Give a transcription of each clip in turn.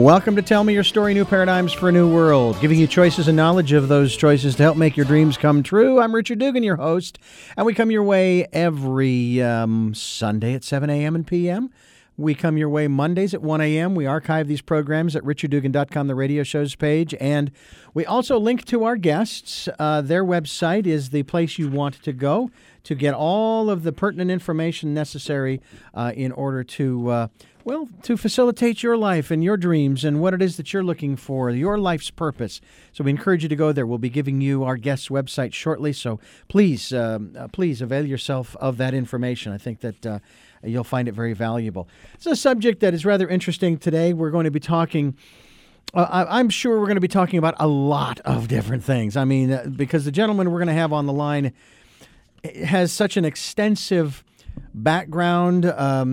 Welcome to Tell Me Your Story, New Paradigms for a New World, giving you choices and knowledge of those choices to help make your dreams come true. I'm Richard Dugan, your host, and we come your way every Sunday at 7 a.m. and p.m. We come your way Mondays at 1 a.m. We archive these programs at richarddugan.com, the radio shows page, and we also link to our guests. Their website is the place you want to go to get all of the pertinent information necessary in order to facilitate your life and your dreams and what it is that you're looking for, your life's purpose. So we encourage you to go there. We'll be giving you our guest's website shortly, so please avail yourself of that information. I think that you'll find it very valuable. It's a subject that is rather interesting today. We're going to be talking, I'm sure we're going to be talking about a lot of different things. I mean, because the gentleman we're going to have on the line has such an extensive background.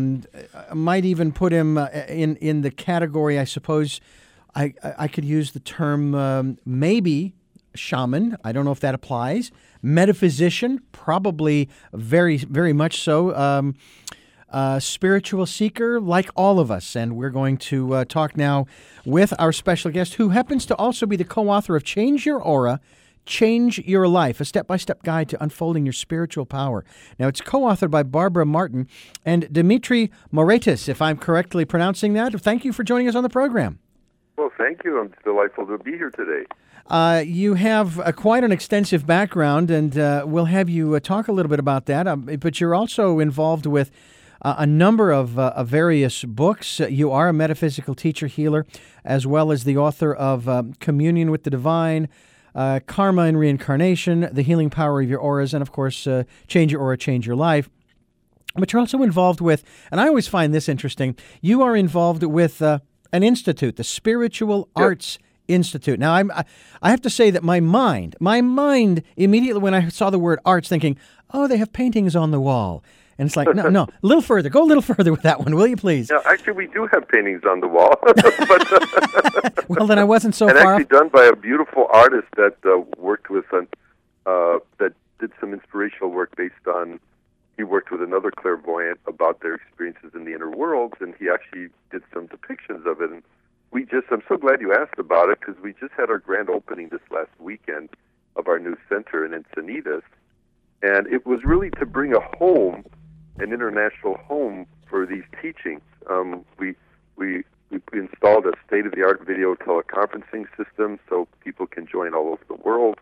Might even put him in the category, I suppose, I could use the term maybe shaman. I don't know if that applies. Metaphysician, probably very, very much so. Spiritual seeker, like all of us. And we're going to talk now with our special guest, who happens to also be the co-author of Change Your Aura, Change Your Life, a step-by-step guide to unfolding your spiritual power. Now, it's co-authored by Barbara Martin and Dimitri Moraitis, if I'm correctly pronouncing that. Thank you for joining us on the program. Well, thank you. I'm delightful to be here today. You have quite an extensive background, and we'll have you talk a little bit about that. But you're also involved with a number of various books. You are a metaphysical teacher, healer, as well as the author of Communion with the Divine, Karma and Reincarnation, The Healing Power of Your Auras, and, of course, Change Your Aura, Change Your Life. But you're also involved with, and I always find this interesting, you are involved with an institute, the Spiritual Arts Institute. Now, I have to say that my mind immediately when I saw the word arts, thinking, oh, they have paintings on the wall. And it's like, no, a little further. Go a little further with that one, will you, please? Yeah, actually, we do have paintings on the wall. But, well, then I wasn't so and far actually done by a beautiful artist that worked with, that did some inspirational work based on, he worked with another clairvoyant about their experiences in the inner worlds, and he actually did some depictions of it. And I'm so glad you asked about it, because we just had our grand opening this last weekend of our new center in Encinitas, and it was really to bring an international home for these teachings. We installed a state-of-the-art video teleconferencing system so people can join all over the world.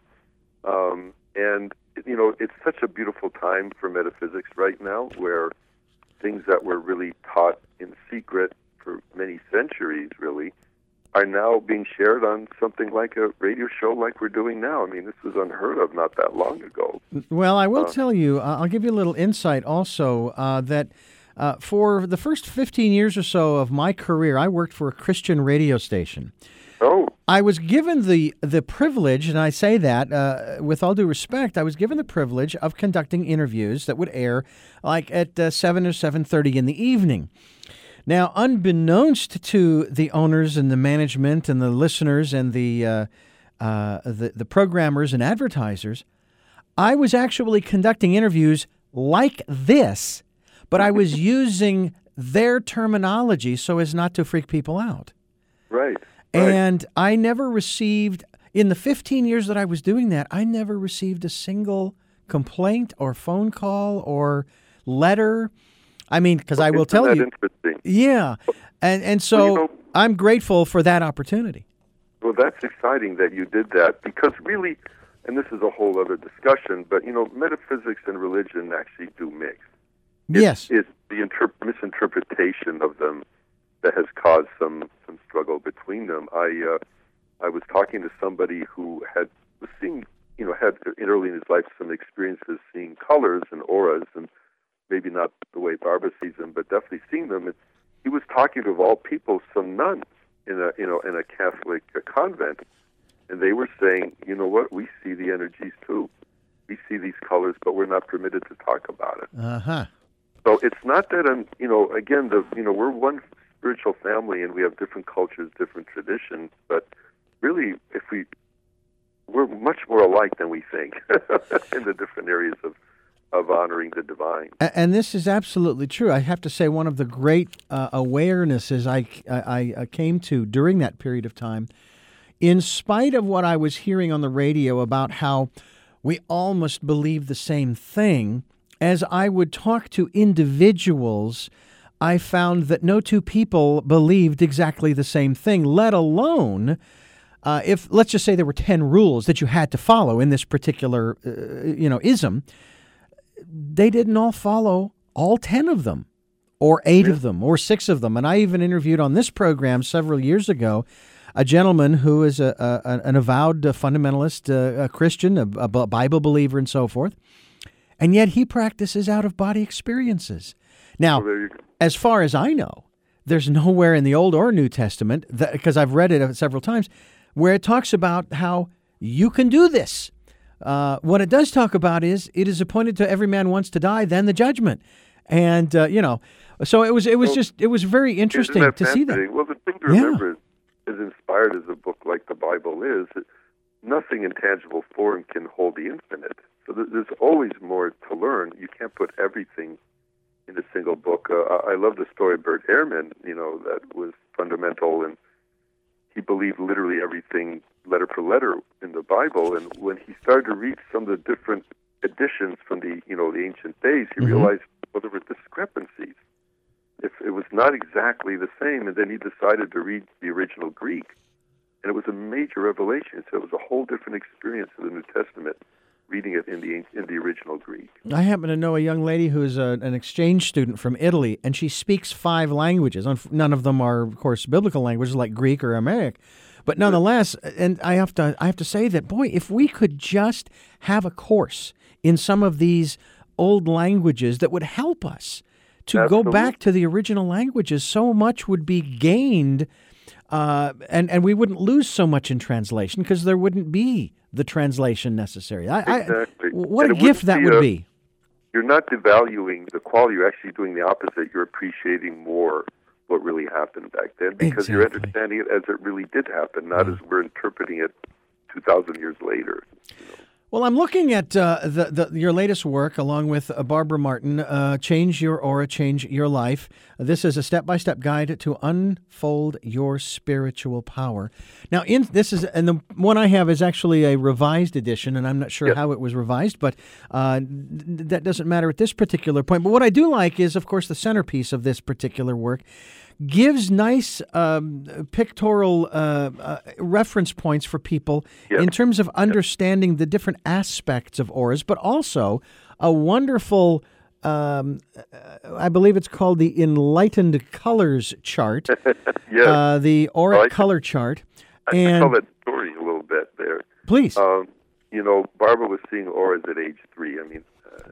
And, you know, it's such a beautiful time for metaphysics right now, where things that were really taught in secret for many centuries, really, are now being shared on something like a radio show like we're doing now. I mean, this was unheard of not that long ago. Well, I will tell you, I'll give you a little insight also, that for the first 15 years or so of my career, I worked for a Christian radio station. Oh. I was given the privilege, and I say that with all due respect, I was given the privilege of conducting interviews that would air like at 7 or 7:30 in the evening. Now, unbeknownst to the owners and the management and the listeners and the programmers and advertisers, I was actually conducting interviews like this, but I was using their terminology so as not to freak people out. Right. And I never received, in the 15 years that I was doing that, I never received a single complaint or phone call or letter. I mean, because I will tell you. Interesting? Yeah. And so well, you know, I'm grateful for that opportunity. Well, that's exciting that you did that, because really, and this is a whole other discussion, but, you know, metaphysics and religion actually do mix. Yes. It's the misinterpretation of them that has caused some struggle between them. I was talking to somebody who had early in his life some experiences seeing colors and auras, and maybe not the way Barbara sees them, but definitely seeing them. And he was talking to, of all people, some nuns in a Catholic convent, and they were saying, you know what, we see the energies too. We see these colors, but we're not permitted to talk about it. Uh-huh. So it's not that, again, we're one spiritual family, and we have different cultures, different traditions, but really, we're much more alike than we think in the different areas of of honoring the divine. And this is absolutely true. I have to say, one of the great awarenesses I came to during that period of time, in spite of what I was hearing on the radio about how we all must believe the same thing, as I would talk to individuals, I found that no two people believed exactly the same thing, let alone if, let's just say, there were 10 rules that you had to follow in this particular, ism. They didn't all follow all 10 of them, or 8 of them, or 6 of them. And I even interviewed on this program several years ago a gentleman who is an avowed fundamentalist, a Christian, a Bible believer, and so forth. And yet he practices out-of-body experiences. Now, as far as I know, there's nowhere in the Old or New Testament, because I've read it several times, where it talks about how you can do this. What it does talk about is it is appointed to every man once to die, then the judgment. And, so it was very interesting to see that. Well, the thing to remember is, as inspired as a book like the Bible is, nothing in tangible form can hold the infinite. So there's always more to learn. You can't put everything in a single book. I love the story of Bert Ehrman, that was fundamental, and he believed literally everything letter for letter in the Bible. And when he started to read some of the different editions from the ancient days, he realized, well, there were discrepancies. If it was not exactly the same, and then he decided to read the original Greek, and it was a major revelation. So it was a whole different experience of the New Testament, reading it in the original Greek. I happen to know a young lady who is an exchange student from Italy, and she speaks 5 languages. None of them are, of course, biblical languages like Greek or Aramaic, but nonetheless. And I have to say that, boy, if we could just have a course in some of these old languages that would help us to go back to the original languages, so much would be gained, and we wouldn't lose so much in translation because there wouldn't be the translation necessary. Exactly. What a gift that would be. You're not devaluing the quality. You're actually doing the opposite. You're appreciating more what really happened back then because you're understanding it as it really did happen, not as we're interpreting it 2,000 years later. Well, I'm looking at your latest work along with Barbara Martin, Change Your Aura, Change Your Life. This is a step-by-step guide to unfold your spiritual power. Now, the one I have is actually a revised edition, and I'm not sure how it was revised, but that doesn't matter at this particular point. But what I do like is, of course, the centerpiece of this particular work gives nice pictorial reference points for people in terms of understanding the different aspects of auras, but also a wonderful, I believe it's called the Enlightened Colors Chart, the auric color chart. I can tell that story a little bit there. Please. Barbara was seeing auras at age 3. I mean,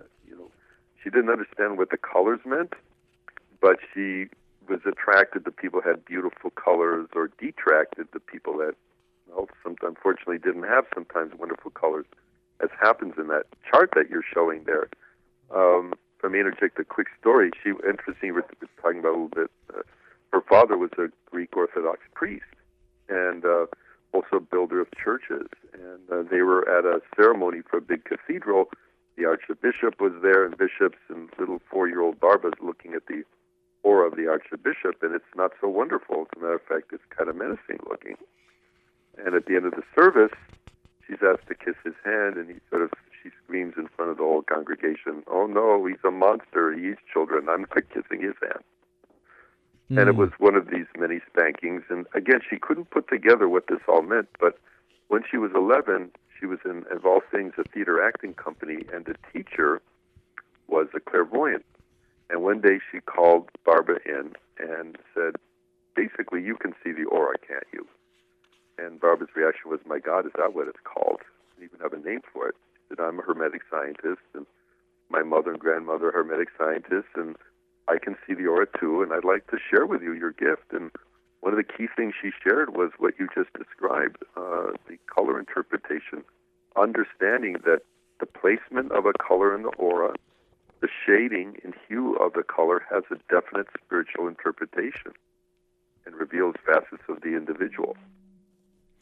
she didn't understand what the colors meant, but she was attracted to people who had beautiful colors, or detracted to people that, sometimes unfortunately didn't have sometimes wonderful colors, as happens in that chart that you're showing there. Let me interject a quick story. Interesting, we're talking about a little bit. Her father was a Greek Orthodox priest and also a builder of churches. And they were at a ceremony for a big cathedral. The archbishop was there, and bishops, and little 4-year-old Barbara's looking at the aura of the archbishop, and it's not so wonderful. As a matter of fact, it's kind of menacing looking. And at the end of the service, she's asked to kiss his hand, and she screams in front of the whole congregation, "Oh no, he's a monster, he eats children, I'm not kissing his hand." And it was one of these many spankings, and again, she couldn't put together what this all meant, but when she was 11, she was in, of all things, a theater acting company, and the teacher was a clairvoyant. And one day she called Barbara in and said, basically, you can see the aura, can't you? And Barbara's reaction was, my God, is that what it's called? I didn't even have a name for it. She said, I'm a hermetic scientist, and my mother and grandmother are hermetic scientists, and I can see the aura too, and I'd like to share with you your gift. And one of the key things she shared was what you just described, the color interpretation, understanding that the placement of a color in the aura, the shading and hue of the color, has a definite spiritual interpretation and reveals facets of the individual.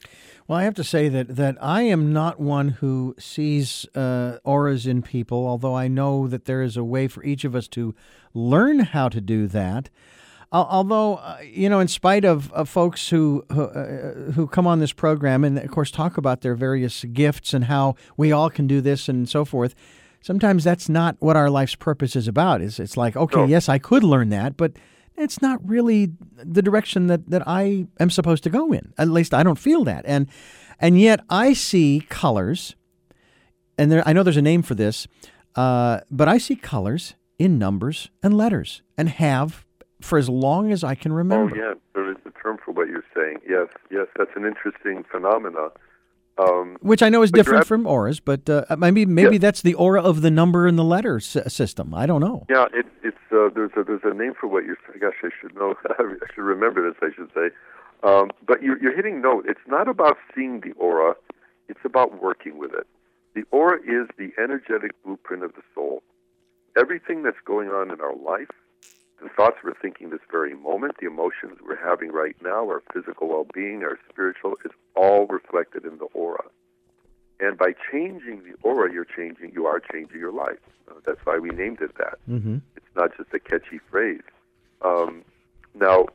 Well, I have to say that I am not one who sees auras in people, although I know that there is a way for each of us to learn how to do that. Although, in spite of folks who come on this program and, of course, talk about their various gifts and how we all can do this and so forth, sometimes that's not what our life's purpose is about. It's like, okay, yes, I could learn that, but it's not really the direction that I am supposed to go in. At least I don't feel that. And yet I see colors, and I know there's a name for this, but I see colors in numbers and letters, and have for as long as I can remember. Oh, yeah, there is a term for what you're saying. Yes, that's an interesting phenomena. Which I know is different from auras, but maybe that's the aura of the number and the letter system. I don't know. Yeah, there's a name for what you're saying. Gosh, I should know. I should remember this, I should say. But you're hitting note. It's not about seeing the aura. It's about working with it. The aura is the energetic blueprint of the soul. Everything that's going on in our life, the thoughts we're thinking this very moment, the emotions we're having right now, our physical well-being, our spiritual, is all reflected in the aura. And by changing the aura, you are changing your life. That's why we named it that. Mm-hmm. It's not just a catchy phrase. Now,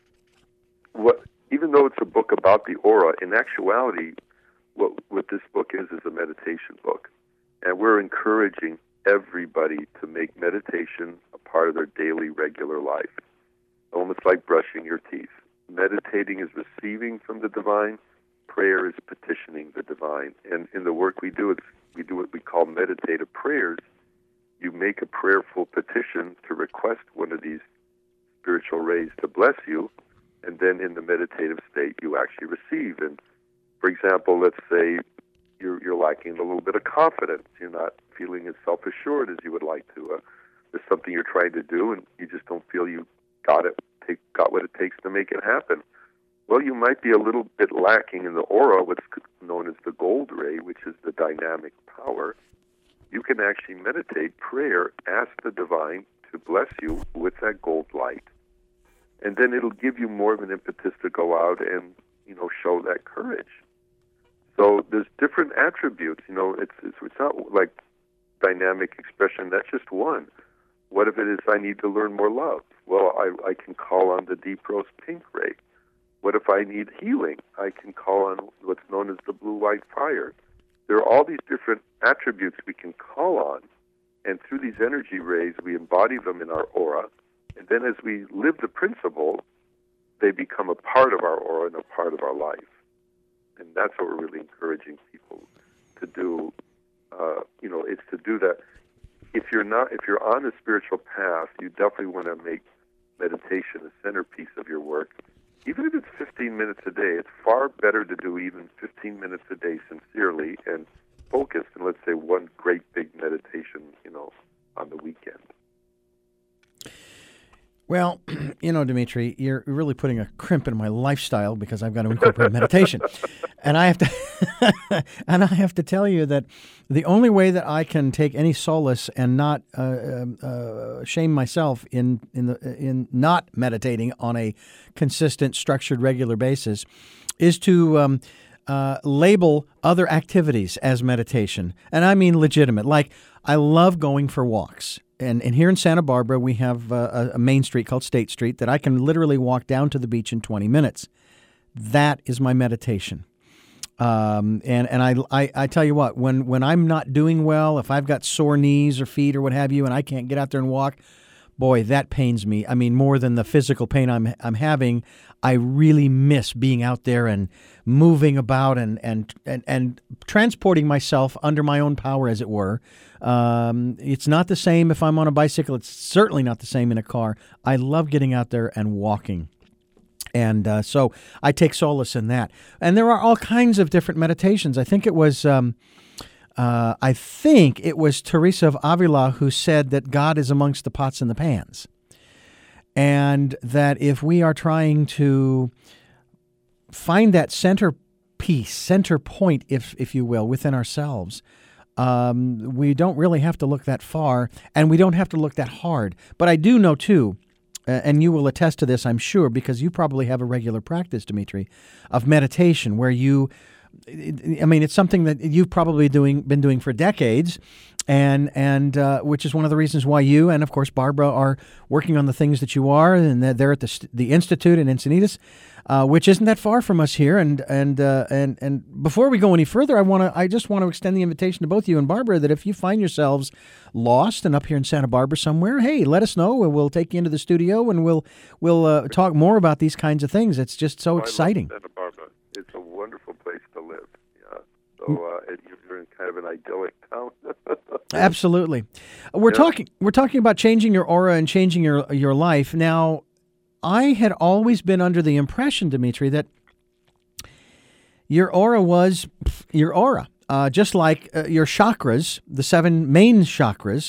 even though it's a book about the aura, in actuality, what this book is a meditation book. And we're encouraging everybody to make meditation a part of their daily, regular life. Almost like brushing your teeth. Meditating is receiving from the divine. Prayer is petitioning the divine. And in the work we do what we call meditative prayers. You make a prayerful petition to request one of these spiritual rays to bless you, and then in the meditative state you actually receive. And for example, let's say you're lacking a little bit of confidence. You're not feeling as self-assured as you would like to. There's something you're trying to do, and you just don't feel you got what it takes to make it happen. Well, you might be a little bit lacking in the aura, what's known as the gold ray, which is the dynamic power. You can actually meditate, prayer, ask the divine to bless you with that gold light. And then it'll give you more of an impetus to go out and, show that courage. So there's different attributes. It's not like dynamic expression. That's just one. What if it is I need to learn more love? Well, I can call on the deep rose pink ray. What if I need healing? I can call on what's known as the blue-white fire. There are all these different attributes we can call on, and through these energy rays, we embody them in our aura. And then as we live the principle, they become a part of our aura and a part of our life. And that's what we're really encouraging people to do. It's to do that. If you're on a spiritual path, you definitely want to make meditation a centerpiece of your work. Even if it's 15 minutes a day, it's far better to do even 15 minutes a day sincerely and focused than, let's say, one great big meditation, on the weekend. Well, Dimitri, you're really putting a crimp in my lifestyle because I've got to incorporate meditation. And I have to tell you that the only way that I can take any solace and not shame myself in not meditating on a consistent, structured, regular basis is to label other activities as meditation. And I mean legitimate. Like, I love going for walks. And here in Santa Barbara, we have a main street called State Street that I can literally walk down to the beach in 20 minutes. That is my meditation. And I tell you what, when I'm not doing well, if I've got sore knees or feet or what have you, and I can't get out there and walk, boy, that pains me. I mean, more than the physical pain I'm having, I really miss being out there and moving about and transporting myself under my own power, as it were. It's not the same if I'm on a bicycle. It's certainly not the same in a car. I love getting out there and walking. And so I take solace in that. And there are all kinds of different meditations. I think it was Teresa of Avila who said that God is amongst the pots and the pans. And that if we are trying to find that center point, if you will, within ourselves, we don't really have to look that far, and we don't have to look that hard. But I do know, too, and you will attest to this, I'm sure, because you probably have a regular practice, Dimitri, of meditation, where you I mean, it's something that you've probably been doing for decades, and which is one of the reasons why you and, of course, Barbara are working on the things that you are, and they're at the Institute in Encinitas, which isn't that far from us here. And before we go any further, I just want to extend the invitation to both you and Barbara that if you find yourselves lost and up here in Santa Barbara somewhere, hey, let us know, and we'll take you into the studio, and we'll talk more about these kinds of things. It's just so exciting. I love Santa Barbara. It's a wonderful place to live. Yeah. So you're in kind of an idyllic town. Absolutely. We're talking about changing your aura and changing your life. Now, I had always been under the impression, Dimitri, that your aura was your aura. Just like your chakras, the 7 main chakras,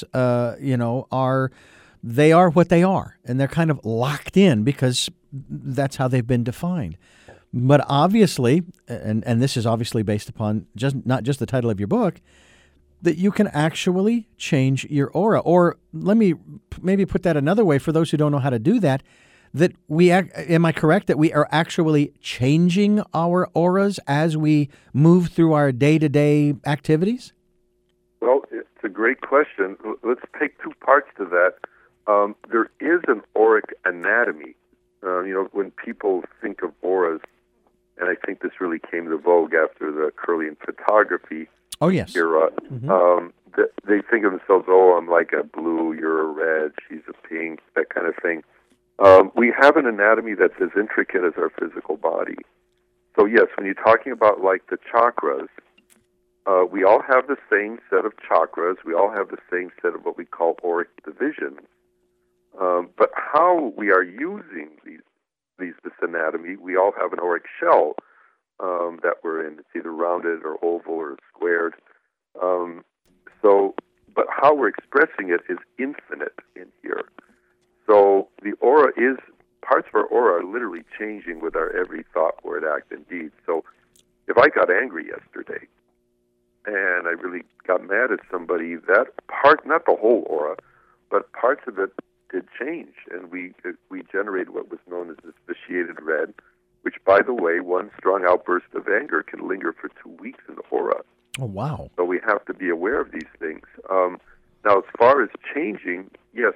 they are what they are, and they're kind of locked in because that's how they've been defined. But obviously, and this is obviously based upon not just the title of your book, that you can actually change your aura. Or let me maybe put that another way for those who don't know how to do that, am I correct that we are actually changing our auras as we move through our day-to-day activities? Well, it's a great question. Let's take 2 parts to that. There is an auric anatomy. When people think of auras, and I think this really came to vogue after the Kirlian photography era, they think of themselves, I'm like a blue, you're a red, she's a pink, that kind of thing. We have an anatomy that's as intricate as our physical body. So yes, when you're talking about like the chakras, we all have the same set of chakras. We all have the same set of what we call auric divisions. But how we are using this anatomy, we all have an auric shell that we're in. It's either rounded or oval or squared. But how we're expressing it is infinite in here. So the aura parts of our aura are literally changing with our every thought, word, act, and deed. So if I got angry yesterday and I really got mad at somebody, that part, not the whole aura, but parts of it did change. And we generated what was known as this vitiated red, which, by the way, one strong outburst of anger can linger for 2 weeks in the aura. Oh, wow. So we have to be aware of these things. Now, as far as changing, yes,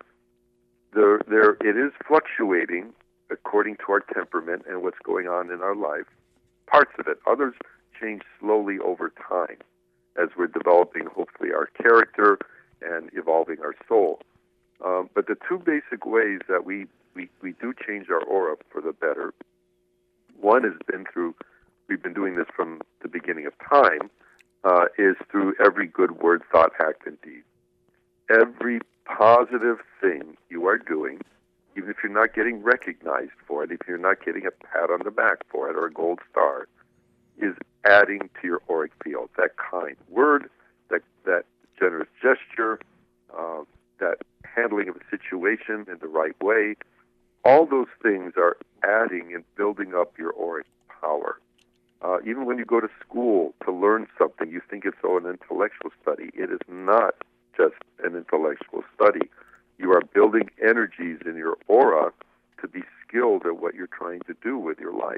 it is fluctuating according to our temperament and what's going on in our life. Parts of it. Others change slowly over time as we're developing, hopefully, our character and evolving our soul. But the 2 basic ways that we do change our aura for the better, one has been we've been doing this from the beginning of time, is through every good word, thought, act, and deed. Every positive thing you are doing, even if you're not getting recognized for it, if you're not getting a pat on the back for it or a gold star, is adding to your auric field. That kind word, that generous gesture, that handling of a situation in the right way, all those things are adding and building up your auric power. Even when you go to school to learn something, you think it's an intellectual study. It is not just an intellectual study. You are building energies in your aura to be skilled at what you're trying to do with your life.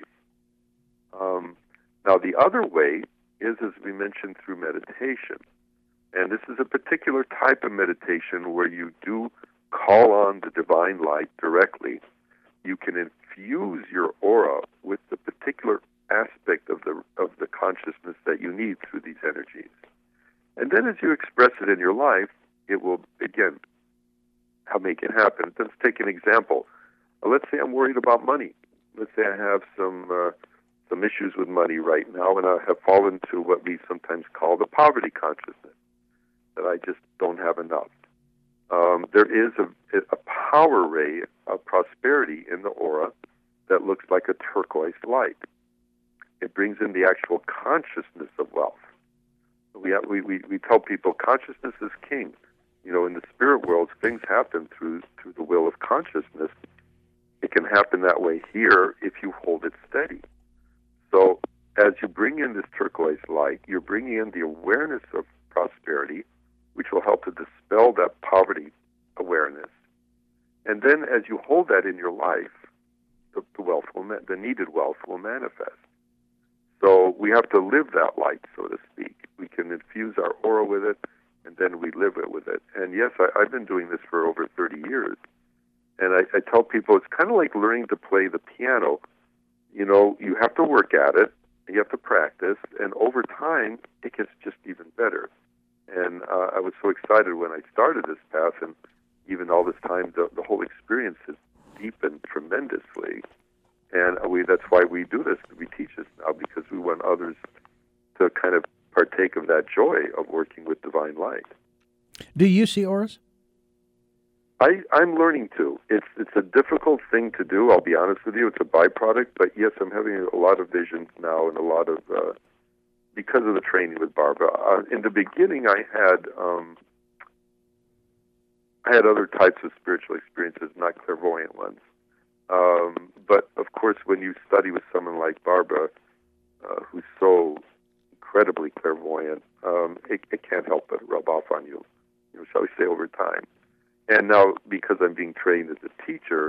Now, the other way is, as we mentioned, through meditation. And this is a particular type of meditation where you do call on the divine light directly. You can infuse your aura with the particular aspect of the consciousness that you need through these energies. And then as you express it in your life, it will, again, make it happen. Let's take an example. Let's say I'm worried about money. Let's say I have some issues with money right now, and I have fallen to what we sometimes call the poverty consciousness, that I just don't have enough. There is a power ray of prosperity in the aura that looks like a turquoise light. It brings in the actual consciousness of wealth. We tell people consciousness is king. In the spirit world, things happen through the will of consciousness. It can happen that way here if you hold it steady. So as you bring in this turquoise light, you're bringing in the awareness of prosperity, which will help to dispel that poverty awareness. And then as you hold that in your life, the needed wealth will manifest. So we have to live that light, so to speak. We can infuse our aura with it, and then we live it with it. And yes, I've been doing this for over 30 years. And I tell people it's kind of like learning to play the piano. You know, you have to work at it, you have to practice, and over time, it gets just even better. And I was so excited when I started this path, and even all this time, the whole experience has deepened tremendously. And that's why we do this. We teach this now because we want others to kind of partake of that joy of working with divine light. Do you see auras? I'm learning to. It's a difficult thing to do, I'll be honest with you. It's a byproduct, but yes, I'm having a lot of visions now and a lot of, because of the training with Barbara. In the beginning, I had other types of spiritual experiences, not clairvoyant ones. But, of course, when you study with someone like Barbara, who's so incredibly clairvoyant, it can't help but rub off on you, shall we say, over time. And now, because I'm being trained as a teacher,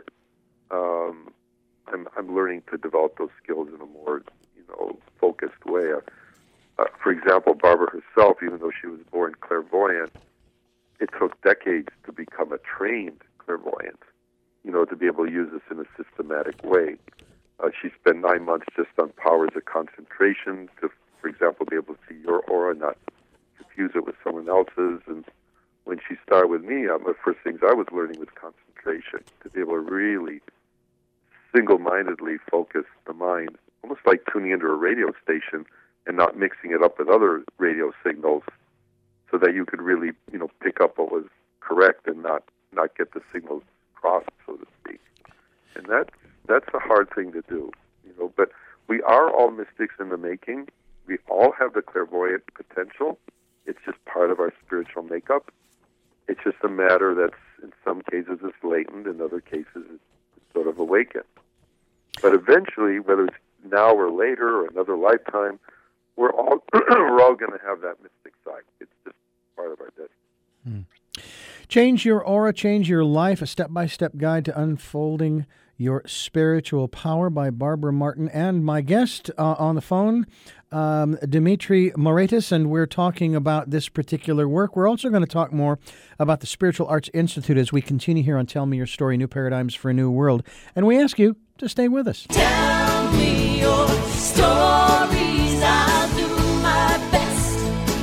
I'm learning to develop those skills in a more, focused way. For example, Barbara herself, even though she was born clairvoyant, it took decades to become a trained clairvoyant, to be able to use this in a systematic way. She spent 9 months just on powers of concentration to, for example, be able to see your aura, not confuse it with someone else's. And when she started with me, the first things I was learning was concentration, to be able to really single-mindedly focus the mind, almost like tuning into a radio station and not mixing it up with other radio signals, so that you could really, pick up what was correct and not get the signals crossed, so to speak. And that's a hard thing to do, But we are all mystics in the making. We all have the clairvoyant potential. It's just part of our spiritual makeup. It's just a matter that's, in some cases, is latent, in other cases, it's sort of awakened. But eventually, whether it's now or later or another lifetime, we're all going to have that mystic side. It's just part of our destiny. Change Your Aura, Change Your Life, a step-by-step guide to unfolding your spiritual power by Barbara Martin. And my guest on the phone, Dimitri Moraitis, and we're talking about this particular work. We're also going to talk more about the Spiritual Arts Institute as we continue here on Tell Me Your Story, New Paradigms for a New World. And we ask you to stay with us. Tell me your stories, I'll do my best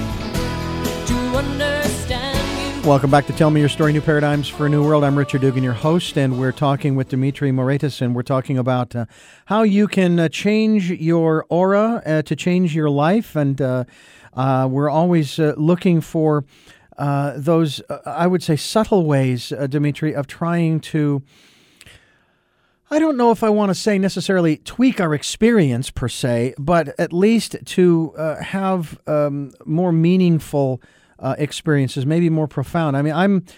to understand you. Welcome back to Tell Me Your Story, New Paradigms for a New World. I'm Richard Dugan, your host, and we're talking with Dimitri Moraitis, and we're talking about how you can change your aura to change your life. And we're always looking for those, I would say, subtle ways, Dimitri, of trying to, I don't know if I want to say necessarily tweak our experience per se, but at least to have more meaningful experiences, maybe more profound. I mean,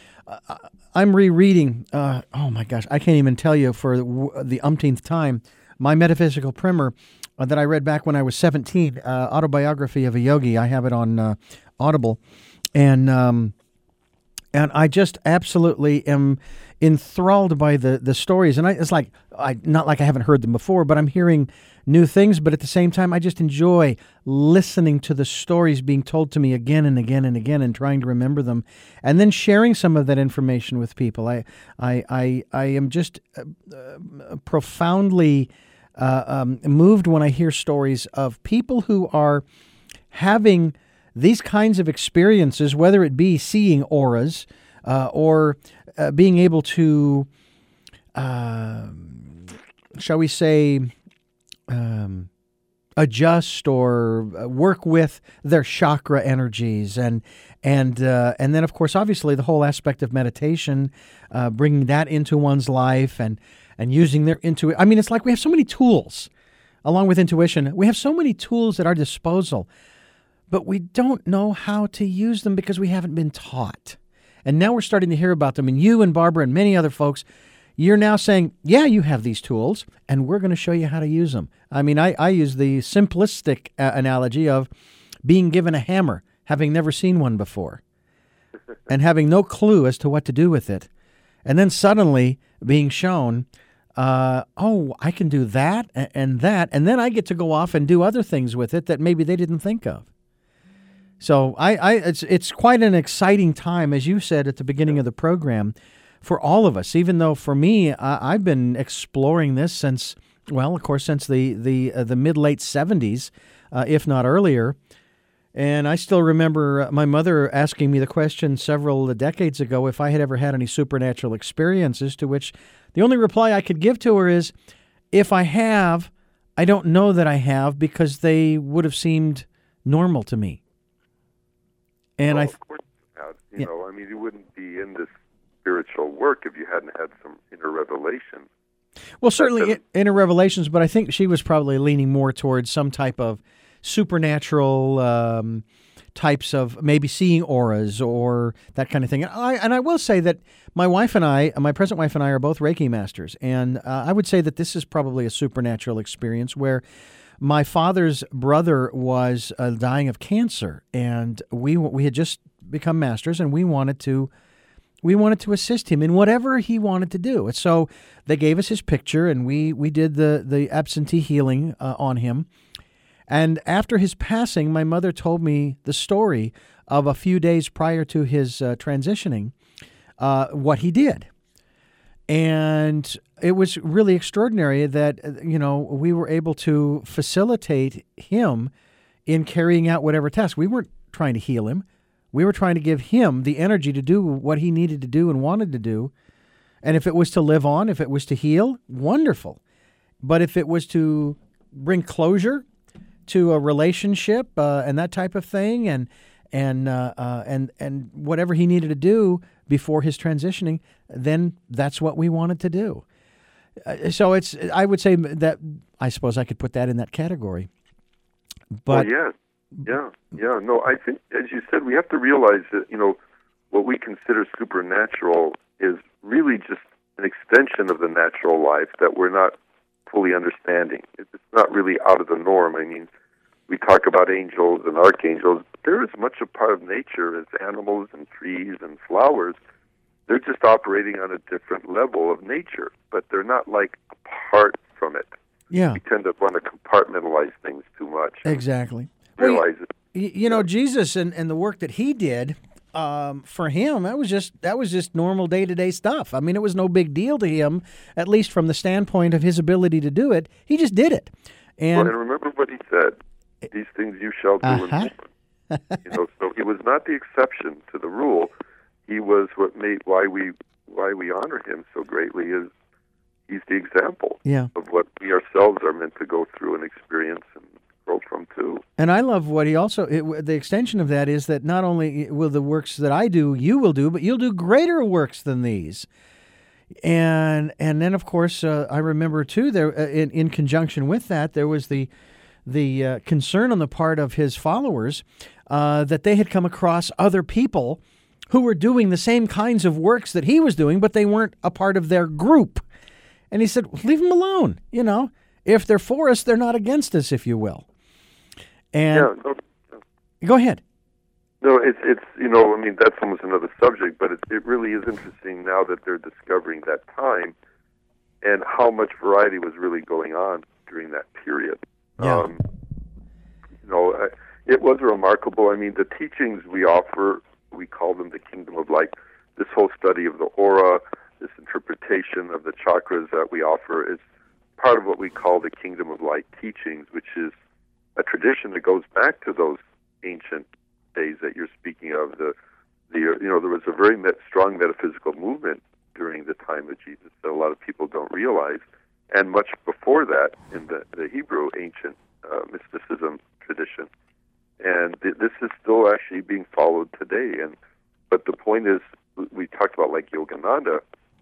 I'm rereading. Oh my gosh, I can't even tell you for the umpteenth time my metaphysical primer that I read back when I was 17. Autobiography of a Yogi. I have it on Audible, and I just absolutely am enthralled by the stories. And it's like not like I haven't heard them before, but I'm hearing new things. But at the same time, I just enjoy listening to the stories being told to me again and again and again, and trying to remember them, and then sharing some of that information with people. I am just profoundly moved when I hear stories of people who are having these kinds of experiences, whether it be seeing auras or being able to, shall we say, adjust or work with their chakra energies, and then of course obviously the whole aspect of meditation, bringing that into one's life and using their intuition. I mean, it's like we have so many tools, along with intuition. We have so many tools at our disposal, but we don't know how to use them because we haven't been taught. And now we're starting to hear about them, and you and Barbara and many other folks, you're now saying, yeah, you have these tools, and we're going to show you how to use them. I mean, I use the simplistic analogy of being given a hammer, having never seen one before, and having no clue as to what to do with it, and then suddenly being shown I can do that and that, and then I get to go off and do other things with it that maybe they didn't think of. So it's quite an exciting time, as you said at the beginning of the program, for all of us. Even though for me, I've been exploring this since, well, of course, since the mid-late 70s, if not earlier. And I still remember my mother asking me the question several decades ago if I had ever had any supernatural experiences, to which the only reply I could give to her is, if I have, I don't know that I have, because they would have seemed normal to me. And of course you have. You know, I mean, you wouldn't be in this spiritual work if you hadn't had some inner revelation. Well, certainly inner revelations, but I think she was probably leaning more towards some type of supernatural types of maybe seeing auras or that kind of thing. And I will say that my present wife and I are both Reiki masters, and I would say that this is probably a supernatural experience where my father's brother was dying of cancer, and we had just become masters, and we wanted to assist him in whatever he wanted to do. And so they gave us his picture, and we did the absentee healing on him. And after his passing, my mother told me the story of a few days prior to his transitioning, what he did. And it was really extraordinary that, we were able to facilitate him in carrying out whatever task. We weren't trying to heal him. We were trying to give him the energy to do what he needed to do and wanted to do. And if it was to live on, if it was to heal, wonderful. But if it was to bring closure to a relationship and that type of thing, and whatever he needed to do before his transitioning, then that's what we wanted to do. So I would say that I suppose I could put that in that category. But yeah. No, I think, as you said, we have to realize that, what we consider supernatural is really just an extension of the natural life that we're not fully understanding. It's not really out of the norm. I mean, we talk about angels and archangels, but they're as much a part of nature as animals and trees and flowers. They're just operating on a different level of nature, but they're not like apart from it. Yeah. We tend to want to compartmentalize things too much. Exactly. Realize it. Jesus and the work that he did, for him, that was just normal day-to-day stuff. I mean, it was no big deal to him, at least from the standpoint of his ability to do it. He just did it. And remember what he said, these things you shall do in woman. So he was not the exception to the rule. He was what made why we honor him so greatly is he's the example of what we ourselves are meant to go through and experience and grow from too. And I love what he also, the extension of that is that not only will the works that I do, you will do, but you'll do greater works than these. And then, of course, I remember, too, there in conjunction with that, there was the concern on the part of his followers that they had come across other people who were doing the same kinds of works that he was doing, but they weren't a part of their group. And he said, leave them alone. If they're for us, they're not against us, if you will. And go ahead. No, it's I mean, that's almost another subject, but it really is interesting now that they're discovering that time and how much variety was really going on during that period. Yeah. It was remarkable. I mean, the teachings we offer, we call them the Kingdom of Light. This whole study of the aura, this interpretation of the chakras that we offer is part of what we call the Kingdom of Light teachings, which is a tradition that goes back to those ancient days that you're speaking of. There was a very strong metaphysical movement during the time of Jesus that a lot of people don't realize, and much before that in the Hebrew ancient mysticism tradition. And this is still actually being followed today. But the point is, we talked about like Yogananda.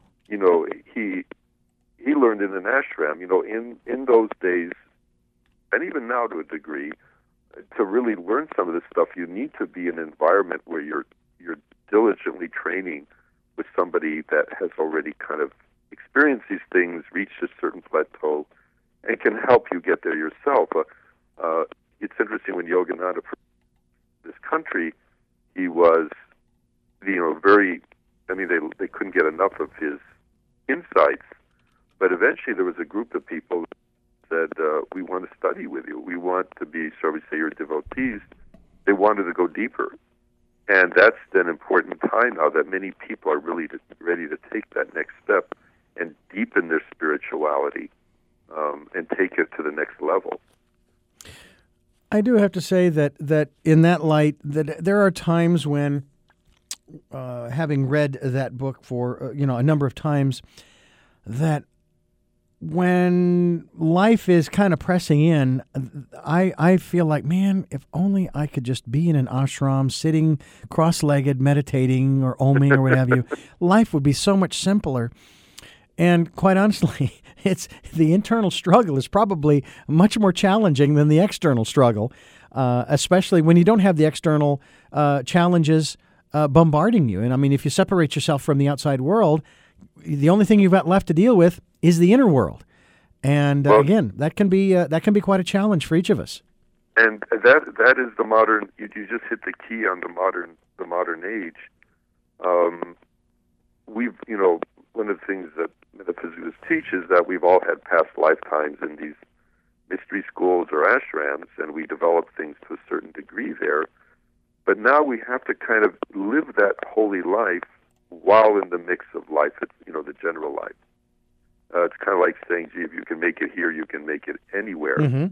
He learned in an ashram. In those days, and even now to a degree, to really learn some of this stuff, you need to be in an environment where you're diligently training with somebody that has already kind of experienced these things, reached a certain plateau, and can help you get there yourself. It's interesting when Yogananda, this country, he was, very. I mean, they couldn't get enough of his insights. But eventually there was a group of people that said, we want to study with you. We want to be, shall we say, your devotees. They wanted to go deeper. And that's an important time now that many people are really ready to take that next step and deepen their spirituality and take it to the next level. I do have to say that in that light, that there are times when, having read that book for a number of times, that when life is kind of pressing in, I feel like, man, if only I could just be in an ashram, sitting cross-legged, meditating or oming or what have you, life would be so much simpler. And quite honestly, it's the internal struggle is probably much more challenging than the external struggle, especially when you don't have the external challenges bombarding you. And I mean, if you separate yourself from the outside world, the only thing you've got left to deal with is the inner world. And again, that can be quite a challenge for each of us. And that is the modern. You just hit the key on the modern age. One of the things that metaphysics teach is that we've all had past lifetimes in these mystery schools or ashrams, and we develop things to a certain degree there. But now we have to kind of live that holy life while in the mix of life, the general life. It's kind of like saying, gee, if you can make it here, you can make it anywhere. Mm-hmm.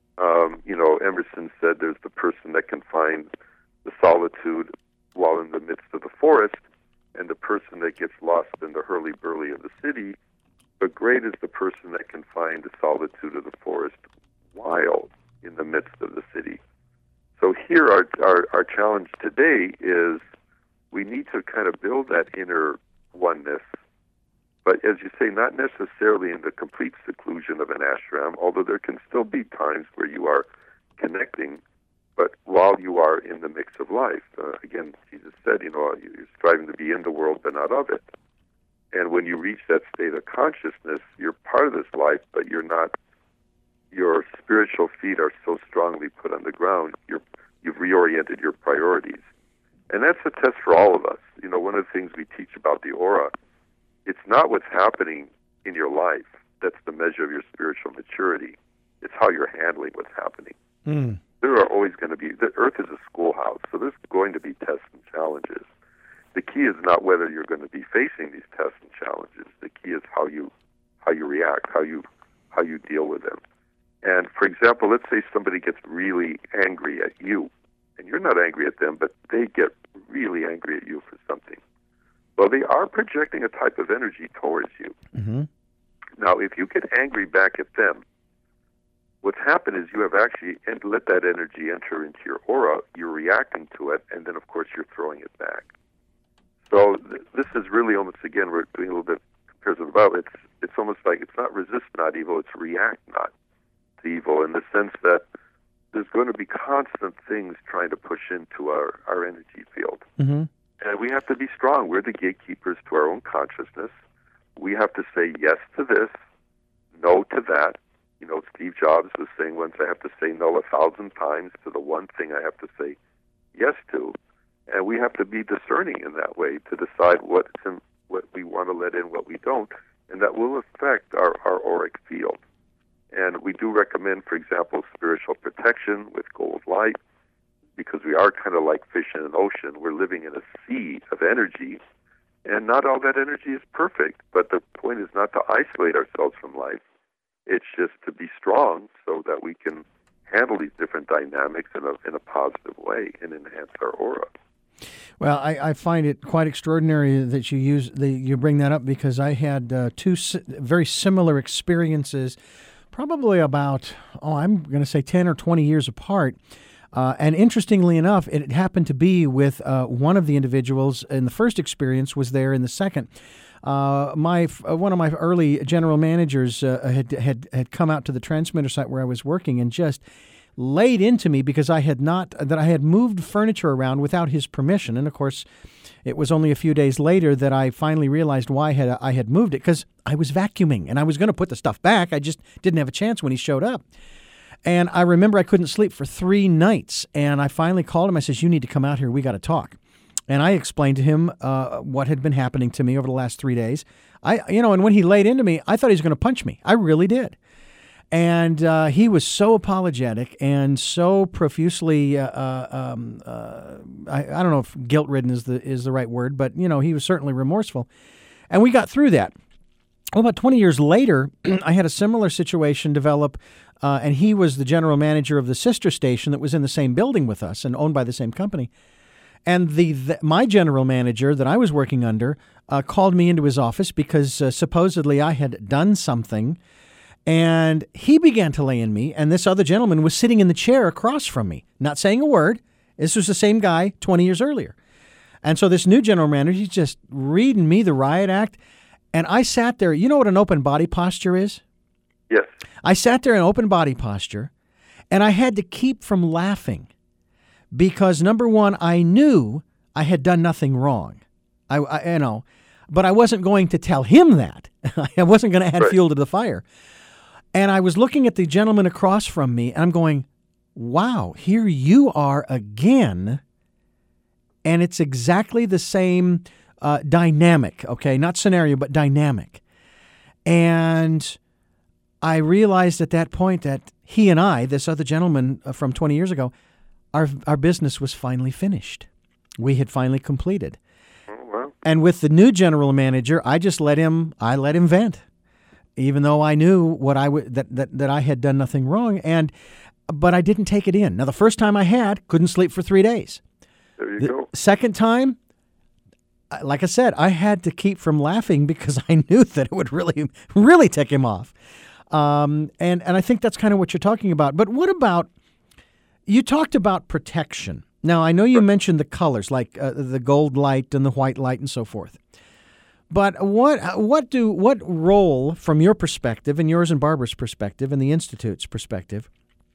Emerson said there's the person that can find the solitude while in the midst of the forest, and the person that gets lost in the hurly-burly of the city, but great is the person that can find the solitude of the forest while in the midst of the city. So here our challenge today is we need to kind of build that inner oneness, but as you say, not necessarily in the complete seclusion of an ashram, although there can still be times where you are connecting, but while you are in the mix of life. Again, Jesus said, you're striving to be in the world but not of it. And when you reach that state of consciousness, you're part of this life, but you're not. Your spiritual feet are so strongly put on the ground, you've reoriented your priorities. And that's a test for all of us. One of the things we teach about the aura, it's not what's happening in your life that's the measure of your spiritual maturity. It's how you're handling what's happening. Mm. There are always going to be, the earth is a schoolhouse, so there's going to be tests and challenges. The key is not whether you're going to be facing these tests and challenges. The key is how you react, how you deal with them. And for example, let's say somebody gets really angry at you, and you're not angry at them, but they get really angry at you for something. Well, they are projecting a type of energy towards you. Mm-hmm. Now, if you get angry back at them, what's happened is you have actually let that energy enter into your aura, you're reacting to it, and then, of course, you're throwing it back. So this is really almost, again, we're doing a little bit comparison about it's almost like it's not resist not evil, it's react not to evil, in the sense that there's going to be constant things trying to push into our energy field. Mm-hmm. And we have to be strong. We're the gatekeepers to our own consciousness. We have to say yes to this, no to that. Steve Jobs was saying once, I have to say no 1,000 times to the one thing I have to say yes to. And we have to be discerning in that way to decide what we want to let in, what we don't, and that will affect our auric field. And we do recommend, for example, spiritual protection with gold light, because we are kind of like fish in an ocean. We're living in a sea of energy, and not all that energy is perfect, but the point is not to isolate ourselves from life. It's just to be strong so that we can handle these different dynamics in a positive way and enhance our aura. Well, I find it quite extraordinary that you bring that up, because I had two very similar experiences, probably about, I'm going to say 10 or 20 years apart. And interestingly enough, it happened to be with one of the individuals in the first experience was there in the second. One of my early general managers had come out to the transmitter site where I was working and just laid into me because I had moved furniture around without his permission. And of course, it was only a few days later that I finally realized why I had moved it, because I was vacuuming and I was going to put the stuff back. I just didn't have a chance when he showed up. And I remember I couldn't sleep for 3 nights, and I finally called him. I says, you need to come out here. We got to talk. And I explained to him what had been happening to me over the last 3 days. And when he laid into me, I thought he was going to punch me. I really did. And he was so apologetic and so profusely, I don't know if guilt-ridden is the right word, but, he was certainly remorseful. And we got through that. Well, about 20 years later, I had a similar situation develop, and he was the general manager of the sister station that was in the same building with us and owned by the same company. And my general manager that I was working under called me into his office because supposedly I had done something. And he began to lay in me, and this other gentleman was sitting in the chair across from me, not saying a word. This was the same guy 20 years earlier. And so this new general manager, he's just reading me the riot act. And I sat there. You know what an open body posture is? Yes. I sat there in open body posture, and I had to keep from laughing because, number one, I knew I had done nothing wrong. But I wasn't going to tell him that. I wasn't going to add fuel to the fire. And I was looking at the gentleman across from me, and I'm going, wow, here you are again. And it's exactly the same dynamic, okay? Not scenario, but dynamic. And I realized at that point that he and I, this other gentleman from 20 years ago, our business was finally finished. We had finally completed. Oh, wow. And with the new general manager, I let him vent. Even though I knew that I had done nothing wrong, but I didn't take it in. Now, the first time I couldn't sleep for 3 days. There you go. Second time, like I said, I had to keep from laughing because I knew that it would really, really tick him off. And I think that's kind of what you're talking about. But what about, you talked about protection. Now, I know you mentioned the colors, like the gold light and the white light and so forth. But what role, from your perspective, and yours and Barbara's perspective, and the Institute's perspective,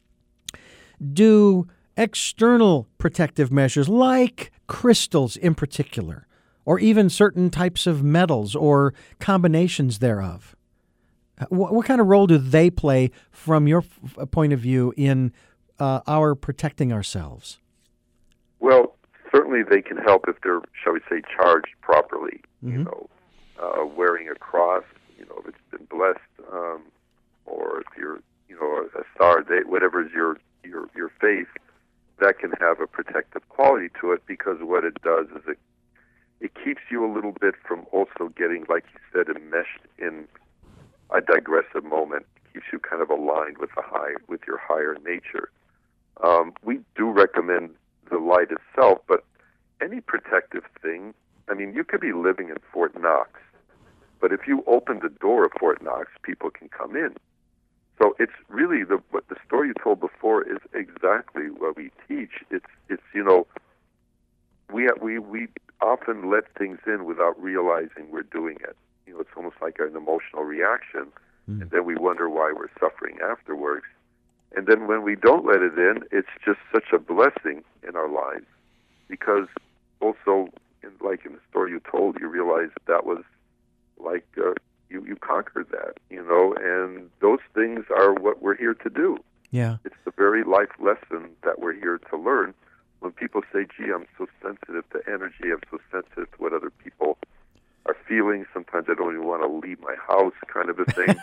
do external protective measures like crystals in particular, or even certain types of metals or combinations thereof, what kind of role do they play from your point of view in our protecting ourselves? Well, certainly they can help if they're, shall we say, charged properly. Mm-hmm. Wearing a cross, if it's been blessed, or if you're, a star, whatever is your faith, that can have a protective quality to it, because what it does is it keeps you a little bit from also getting, like you said, enmeshed in a digressive moment. It keeps you kind of aligned with your higher nature. We do recommend the light itself, but any protective thing. I mean, you could be living in Fort Knox, but if you open the door of Fort Knox, people can come in. So it's really what the story you told before is exactly what we teach. It's we often let things in without realizing we're doing it. It's almost like an emotional reaction, and then we wonder why we're suffering afterwards. And then when we don't let it in, it's just such a blessing in our lives, because also, like in the story you told, you realized that was like you conquered that, and those things are what we're here to do. Yeah. It's the very life lesson that we're here to learn. When people say, gee, I'm so sensitive to energy, I'm so sensitive to what other people are feeling, sometimes I don't even want to leave my house, kind of a thing.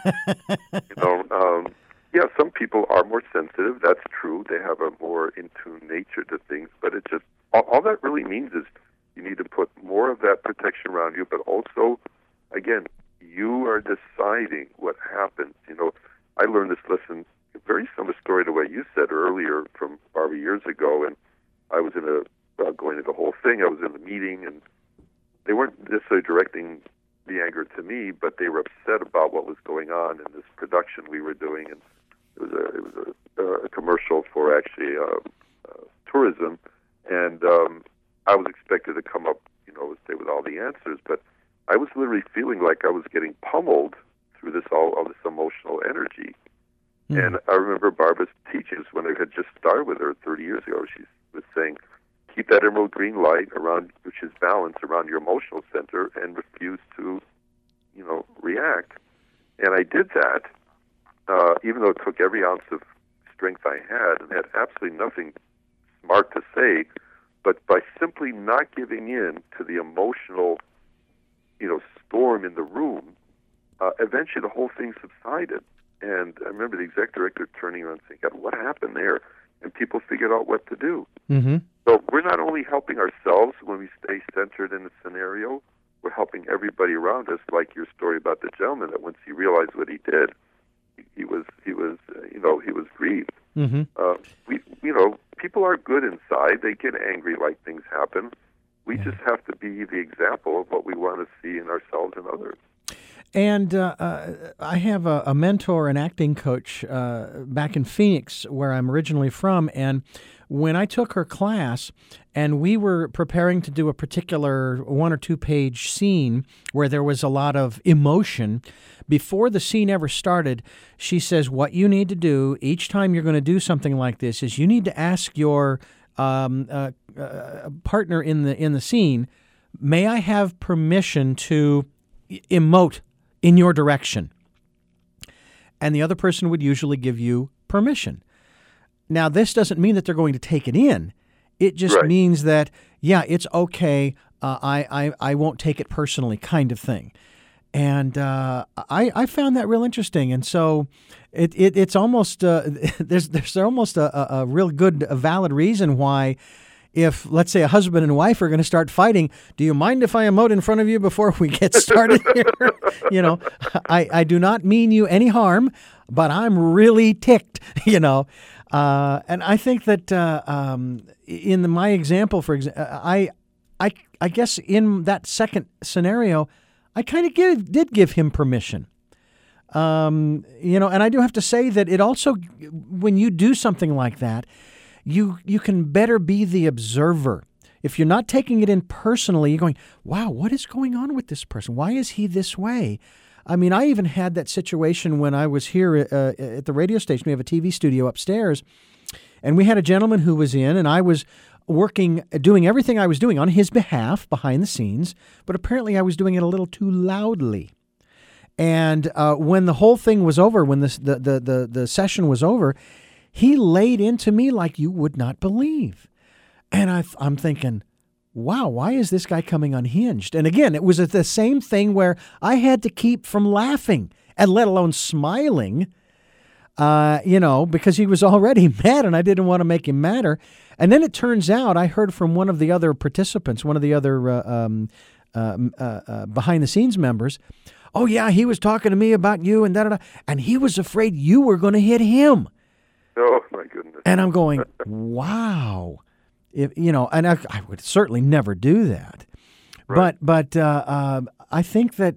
Yeah, some people are more sensitive, that's true. They have a more in-tune nature to things, but it just, all that really means is you need to put more of that protection around you, but also, again, you are deciding what happens. I learned this lesson, a very similar story to what you said earlier from Barbara years ago, and I was going to the whole thing. I was in the meeting, and they weren't necessarily directing the anger to me, but they were upset about what was going on in this production we were doing, and it was a commercial for actually tourism, and I was expected to come up, stay with all the answers, but I was literally feeling like I was getting pummeled through all this emotional energy. Mm. And I remember Barbara's teachings when I had just started with her 30 years ago. She was saying, keep that emerald green light around, which is balance around your emotional center, and refuse to, react. And I did that, even though it took every ounce of strength I had, and had absolutely nothing smart to say. But by simply not giving in to the emotional, storm in the room, eventually the whole thing subsided. And I remember the exec director turning around and saying, God, what happened there? And people figured out what to do. Mm-hmm. So we're not only helping ourselves when we stay centered in the scenario, we're helping everybody around us, like your story about the gentleman that once he realized what he did, he was grieved. Mm-hmm. People are good inside. They get angry like things happen. We just have to be the example of what we want to see in ourselves and others. And I have a mentor, an acting coach back in Phoenix, where I'm originally from. And when I took her class and we were preparing to do a particular 1 or 2 page scene where there was a lot of emotion, before the scene ever started, she says, what you need to do each time you're going to do something like this is you need to ask your partner in the scene, may I have permission to emote in your direction? And the other person would usually give you permission. Now, this doesn't mean that they're going to take it in. It just means that, yeah, it's okay. I won't take it personally, kind of thing. And I found that real interesting. And so it's almost there's almost a real good, a valid reason why, if, let's say, a husband and wife are going to start fighting, do you mind if I emote in front of you before we get started here? I do not mean you any harm, but I'm really ticked, And I think that in my example, for example, I guess in that second scenario, I kind of did give him permission. And I do have to say that it also, when you do something like that, you can better be the observer. If you're not taking it in personally, you're going, wow, what is going on with this person? Why is he this way? I mean, I even had that situation when I was here at the radio station. We have a TV studio upstairs, and we had a gentleman who was in, and I was doing everything I was doing on his behalf behind the scenes, but apparently I was doing it a little too loudly. And when the whole thing was over, when the session was over, he laid into me like you would not believe. And I'm thinking, wow, why is this guy coming unhinged? And again, it was the same thing where I had to keep from laughing, and let alone smiling, because he was already mad and I didn't want to make him madder. And then it turns out I heard from one of the other participants, one of the other behind-the-scenes members, oh, yeah, he was talking to me about you and da-da-da, and he was afraid you were going to hit him. Oh, my goodness. And I'm going, wow. And I would certainly never do that. Right. But I think that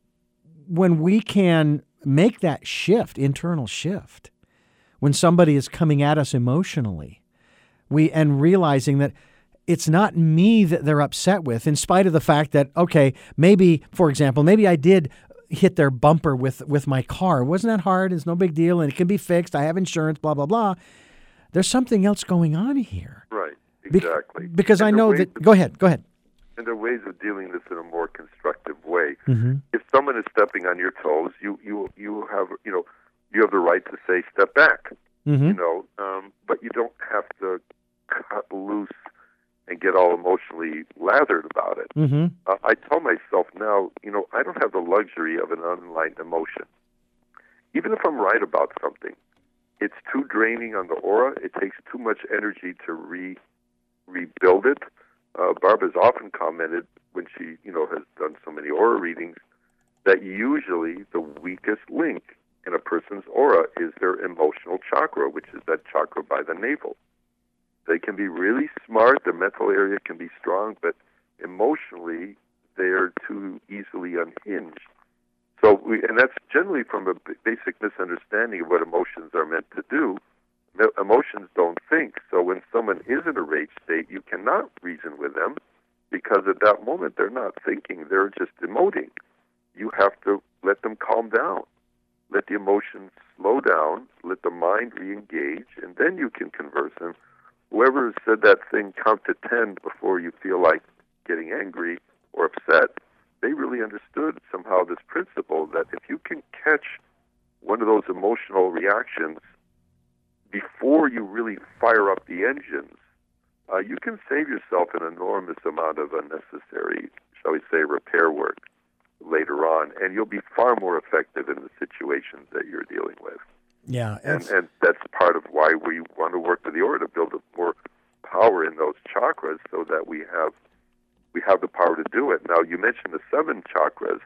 when we can make that internal shift, when somebody is coming at us emotionally, and realizing that it's not me that they're upset with, in spite of the fact that, okay, maybe, for example, maybe I did hit their bumper with my car. It wasn't that hard. It's no big deal, and it can be fixed. I have insurance, blah, blah, blah. There's something else going on here. Right, exactly. Because I know that... Go ahead. And there are ways of dealing with this in a more constructive way. Mm-hmm. If someone is stepping on your toes, you have the right to say, step back. Mm-hmm. But you don't have to cut loose and get all emotionally lathered about it. Mm-hmm. I tell myself now, I don't have the luxury of an unenlightened emotion. Even if I'm right about something, it's too draining on the aura. It takes too much energy to rebuild it. Barbara's often commented when she, has done so many aura readings, that usually the weakest link in a person's aura is their emotional chakra, which is that chakra by the navel. They can be really smart, their mental area can be strong, but emotionally they're too easily unhinged. And that's generally from a basic misunderstanding of what emotions are meant to do. Emotions don't think, so when someone is in a rage state, you cannot reason with them, because at that moment they're not thinking, they're just emoting. You have to let them calm down. Let the emotions slow down, let the mind re-engage, and then you can converse. And whoever said that thing, count to 10 before you feel like getting angry or upset, they really understood somehow this principle that if you can catch one of those emotional reactions before you really fire up the engines, you can save yourself an enormous amount of unnecessary, shall we say, repair work later on, and you'll be far more effective in the situations that you're dealing with. Yeah. And that's part of why we want to work with the aura, to build up more power in those chakras so that we have the power to do it. Now, you mentioned the 7 chakras.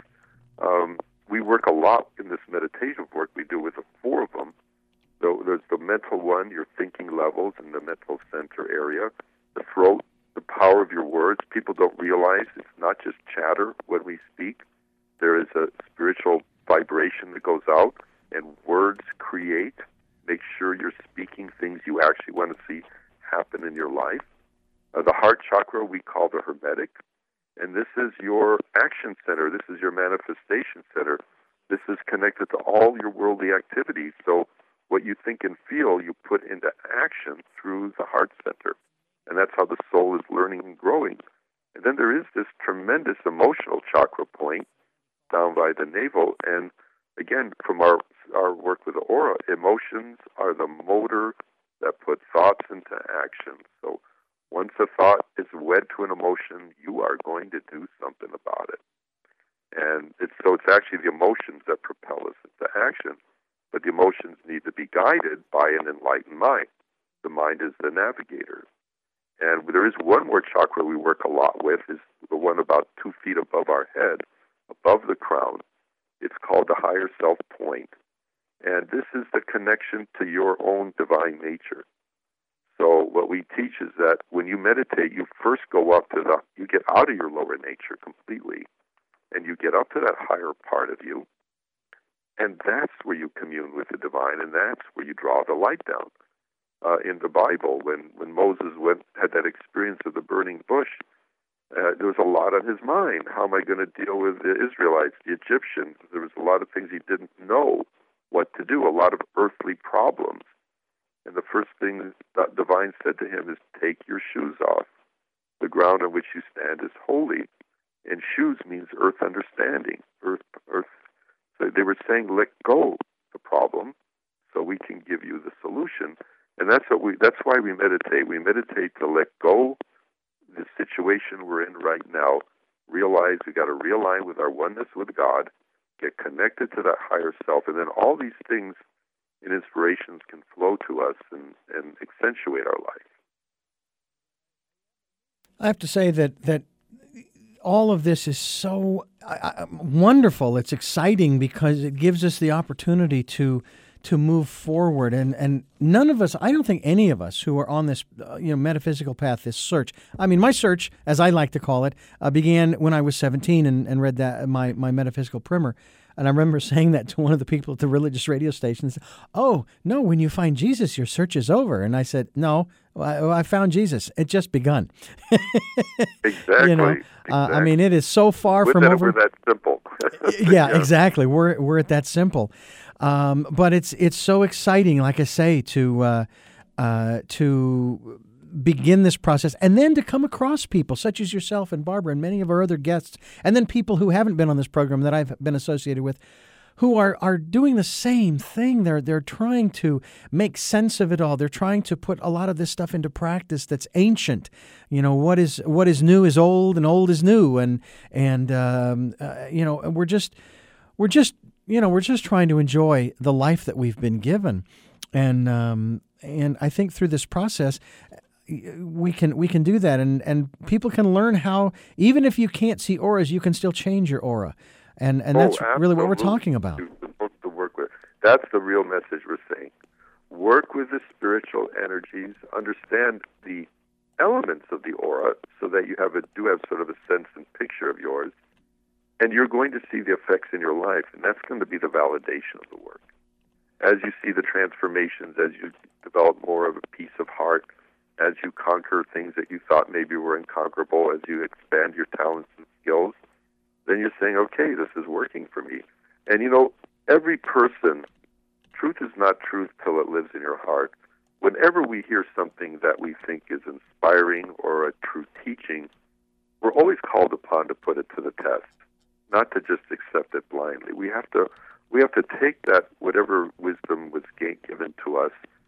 We work a lot in this meditative work we do with the 4 of them. So there's the mental one, your thinking levels in the mental center area, the throat, the power of your words. People don't realize it's not just chatter when we speak. There is a spiritual vibration that goes out, and words create. Make sure you're speaking things you actually want to see happen in your life. The heart chakra we call the hermetic, and this is your action center. This is your manifestation center. This is connected to all your worldly activities. So what you think and feel, you put into action through the heart center. And that's how the soul is learning and growing. And then there is this tremendous emotional chakra point down by the navel. And again, from our work with the aura, emotions are the motor that put thoughts into action. So once a thought is wed to an emotion, you are going to do something about it. And it's actually the emotions that propel us into action. But the emotions need to be guided by an enlightened mind. The mind is the navigator. And there is one more chakra we work a lot with, is the one about 2 feet above our head, above the crown. It's called the higher self point. And this is the connection to your own divine nature. So what we teach is that when you meditate, you first go up to you get out of your lower nature completely, and you get up to that higher part of you. And that's where you commune with the divine, and that's where you draw the light down. In the Bible, when Moses had that experience of the burning bush, there was a lot on his mind. How am I going to deal with the Israelites, the Egyptians? There was a lot of things he didn't know what to do, a lot of earthly problems. And the first thing the divine said to him is, take your shoes off. The ground on which you stand is holy. And shoes means earth understanding, earth. So they were saying, let go the problem so we can give you the solution. And that's why we meditate. We meditate to let go the situation we're in right now. Realize we got to realign with our oneness with God, get connected to that higher self, and then all these things and inspirations can flow to us and accentuate our life. I have to say that all of this is so wonderful. It's exciting because it gives us the opportunity to move forward. And none of us, I don't think any of us who are on this metaphysical path, this search. I mean, my search, as I like to call it, began when I was 17 and read that my metaphysical primer. And I remember saying that to one of the people at the religious radio stations. Oh, no, when you find Jesus, your search is over. And I said, no, I found Jesus. It just begun. Exactly. Exactly. I mean, it is so far from over. We're that simple. Yeah, exactly. We're at that simple. But it's so exciting, like I say, to begin this process and then to come across people such as yourself and Barbara and many of our other guests, and then people who haven't been on this program that I've been associated with, who are doing the same thing. They're trying to make sense of it all. They're trying to put a lot of this stuff into practice that's ancient. What is new is old, and old is new, and we're just trying to enjoy the life that we've been given, and I think through this process we can do that, and people can learn how, even if you can't see auras, you can still change your aura, and that's really what we're talking about. To work with. That's the real message we're saying. Work with the spiritual energies, understand the elements of the aura, so that you do have sort of a sense and picture of yours. And you're going to see the effects in your life, and that's going to be the validation of the work. As you see the transformations, as you develop more of a peace of heart, as you conquer things that you thought maybe were inconquerable, as you expand your talents and skills, then you're saying, okay, this is working for me. And every person, truth is not truth till it lives in your heart. Whenever we hear something that we think is inspiring or a true teaching, we're always called upon to put it to the test, not to just accept it blindly. We have to take that, whatever wisdom was given to us,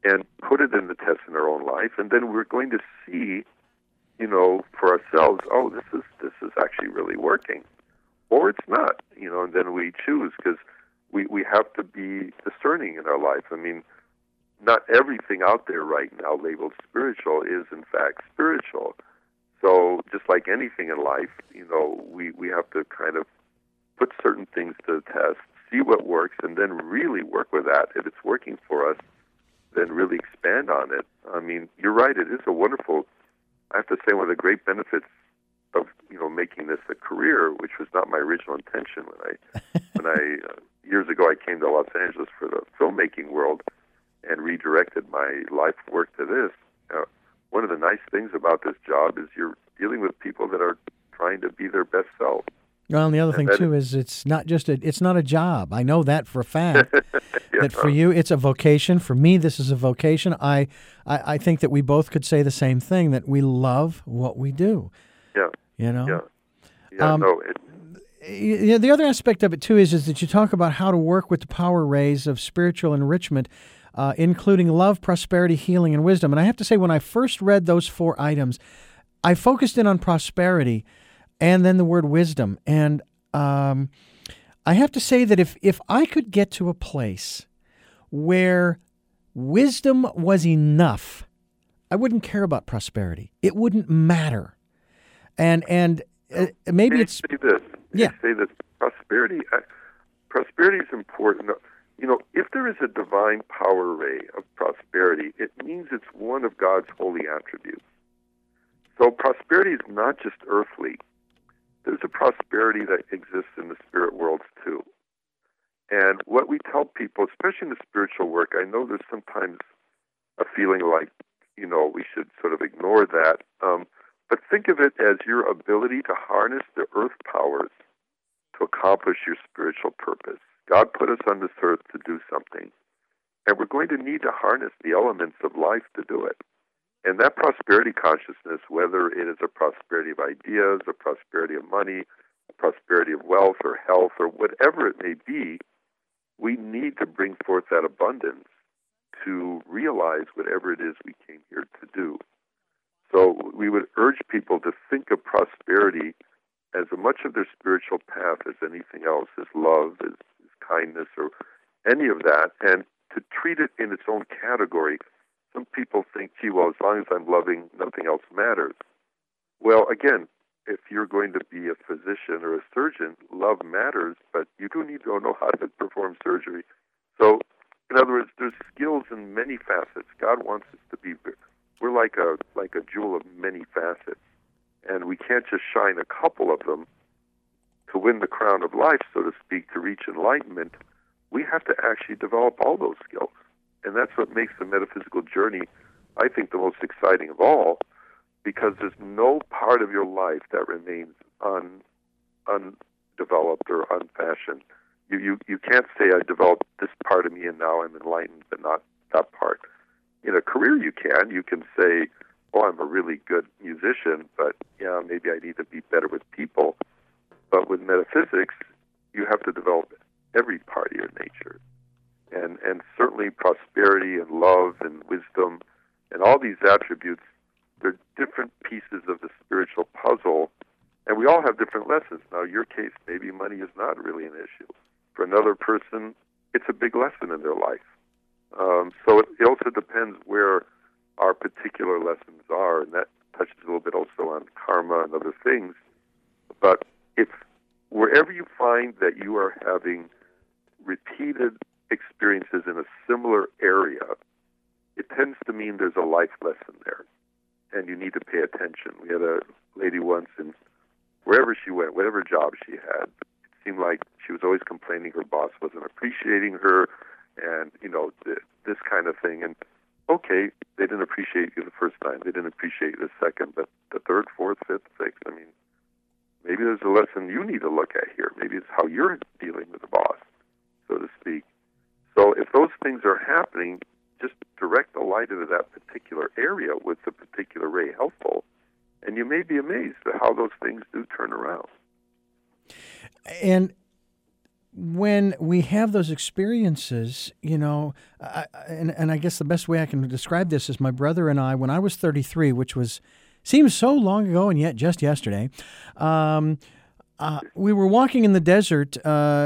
and put it in the test in our own life, and then we're going to see, for ourselves, oh, this is actually really working, or it's not, and then we choose, because we have to be discerning in our life. I mean, not everything out there right now labeled spiritual is in fact spiritual. So just like anything in life, we have to kind of put certain things to the test, see what works, and then really work with that. If it's working for us, then really expand on it. I mean, you're right, it is a wonderful, I have to say, one of the great benefits of, making this a career, which was not my original intention when I years ago I came to Los Angeles for the filmmaking world and redirected my life work to this. One of the nice things about this job is you're dealing with people that are trying to be their best self. Well, and the other thing too is it's not a job. I know that for a fact. Yeah. That for you it's a vocation. For me, this is a vocation. I think that we both could say the same thing, that we love what we do. Yeah. Yeah. The other aspect of it too is that you talk about how to work with the power rays of spiritual enrichment, including love, prosperity, healing, and wisdom. And I have to say, when I first read those 4 items, I focused in on prosperity and then the word wisdom. And I have to say that if I could get to a place where wisdom was enough, I wouldn't care about prosperity. It wouldn't matter. And maybe it's... Say this. Yeah. Say that prosperity is important. If there is a divine power ray of prosperity, it means it's one of God's holy attributes. So prosperity is not just earthly. There's a prosperity that exists in the spirit worlds too. And what we tell people, especially in the spiritual work, I know there's sometimes a feeling like, we should sort of ignore that. But think of it as your ability to harness the earth powers to accomplish your spiritual purpose. God put us on this earth to do something, and we're going to need to harness the elements of life to do it. And that prosperity consciousness, whether it is a prosperity of ideas, a prosperity of money, a prosperity of wealth or health, or whatever it may be, we need to bring forth that abundance to realize whatever it is we came here to do. So we would urge people to think of prosperity as much of their spiritual path as anything else, as love, as kindness, or any of that, and to treat it in its own category. Some people think, gee, well, as long as I'm loving, nothing else matters. Well, again, if you're going to be a physician or a surgeon, love matters, but you do need to know how to perform surgery. So, in other words, there's skills in many facets. God wants us to be, we're like a jewel of many facets, and we can't just shine a couple of them to win the crown of life, so to speak, to reach enlightenment. We have to actually develop all those skills. And that's what makes the metaphysical journey, I think, the most exciting of all, because there's no part of your life that remains undeveloped or unfashioned. You can't say, I developed this part of me and now I'm enlightened, but not that part. In a career you can. You can say, oh, I'm a really good musician, but yeah, maybe I need to be better with people. But with metaphysics, you have to develop every part of your nature. And certainly prosperity and love and wisdom and all these attributes, they're different pieces of the spiritual puzzle, and we all have different lessons. Now, in your case, maybe money is not really an issue. For another person, it's a big lesson in their life. So it also depends where our particular lessons are, and that touches a little bit also on karma and other things. But if wherever you find that you are having repeated experiences in a similar area, it tends to mean there's a life lesson there, and you need to pay attention. We had a lady once, and wherever she went, whatever job she had, it seemed like she was always complaining her boss wasn't appreciating her, and, this kind of thing. And, okay, they didn't appreciate you the first time. They didn't appreciate you the second, but the third, fourth, fifth, sixth, maybe there's a lesson you need to look at here. Maybe it's how you're dealing with the boss, so to speak. So if those things are happening, just direct the light into that particular area with the particular ray helpful, and you may be amazed at how those things do turn around. And when we have those experiences, and I guess the best way I can describe this is my brother and I, when I was 33, which seems so long ago and yet just yesterday, we were walking in the desert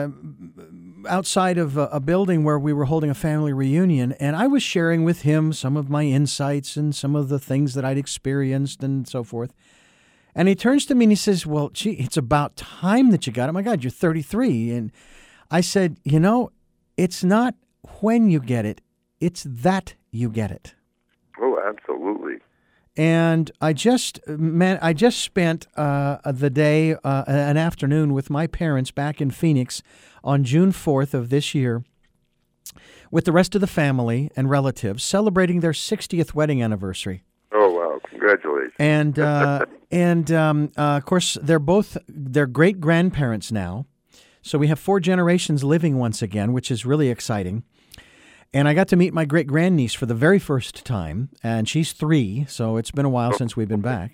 outside of a building where we were holding a family reunion, and I was sharing with him some of my insights and some of the things that I'd experienced and so forth. And he turns to me and he says, well, gee, it's about time that you got it. My God, you're 33. And I said, it's not when you get it, it's that you get it. Oh, absolutely. And I just spent the day, an afternoon with my parents back in Phoenix on June 4th of this year with the rest of the family and relatives celebrating their 60th wedding anniversary. Oh, wow. Congratulations. And of course, they're great-grandparents now. So we have 4 generations living once again, which is really exciting. And I got to meet my great-grandniece for the very first time, and she's 3, so it's been a while since we've been back.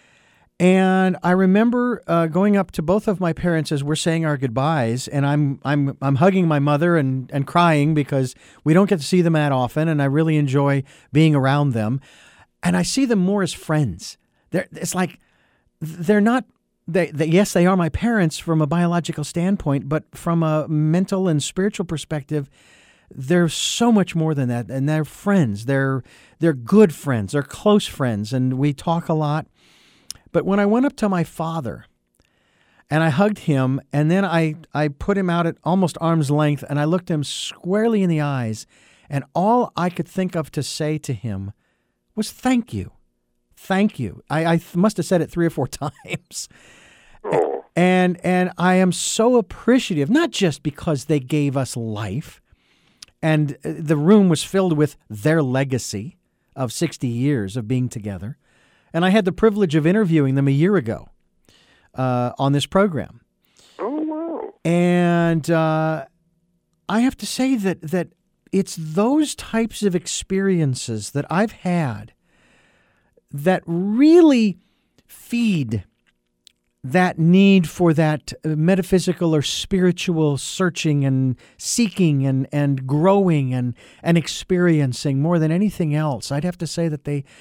And I remember going up to both of my parents as we're saying our goodbyes, and I'm hugging my mother and crying because we don't get to see them that often, and I really enjoy being around them. And I see them more as friends. It's like they're not. Yes, they are my parents from a biological standpoint, but from a mental and spiritual perspective, they're so much more than that. And they're friends. They're good friends. They're close friends, and we talk a lot. But when I went up to my father and I hugged him, and then I put him out at almost arm's length, and I looked him squarely in the eyes, and all I could think of to say to him was thank you. Thank you. I must have said it 3 or 4 times. Oh. And I am so appreciative, not just because they gave us life, and the room was filled with their legacy of 60 years of being together. And I had the privilege of interviewing them a year ago on this program. Oh, wow. And I have to say that it's those types of experiences that I've had that really feed that need for that metaphysical or spiritual searching and seeking and growing and experiencing more than anything else. I'd have to say that they,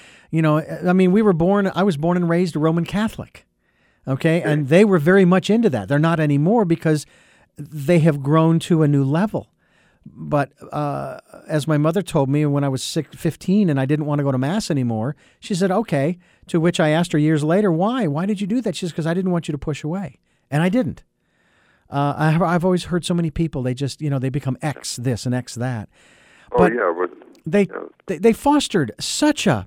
I was born and raised a Roman Catholic, okay? And they were very much into that. They're not anymore because they have grown to a new level. But as my mother told me when I was 15 and I didn't want to go to Mass anymore, she said, okay, to which I asked her years later, why? Why did you do that? She says, because I didn't want you to push away. And I didn't. I've always heard so many people, they just, they become X this and X that. But they fostered such a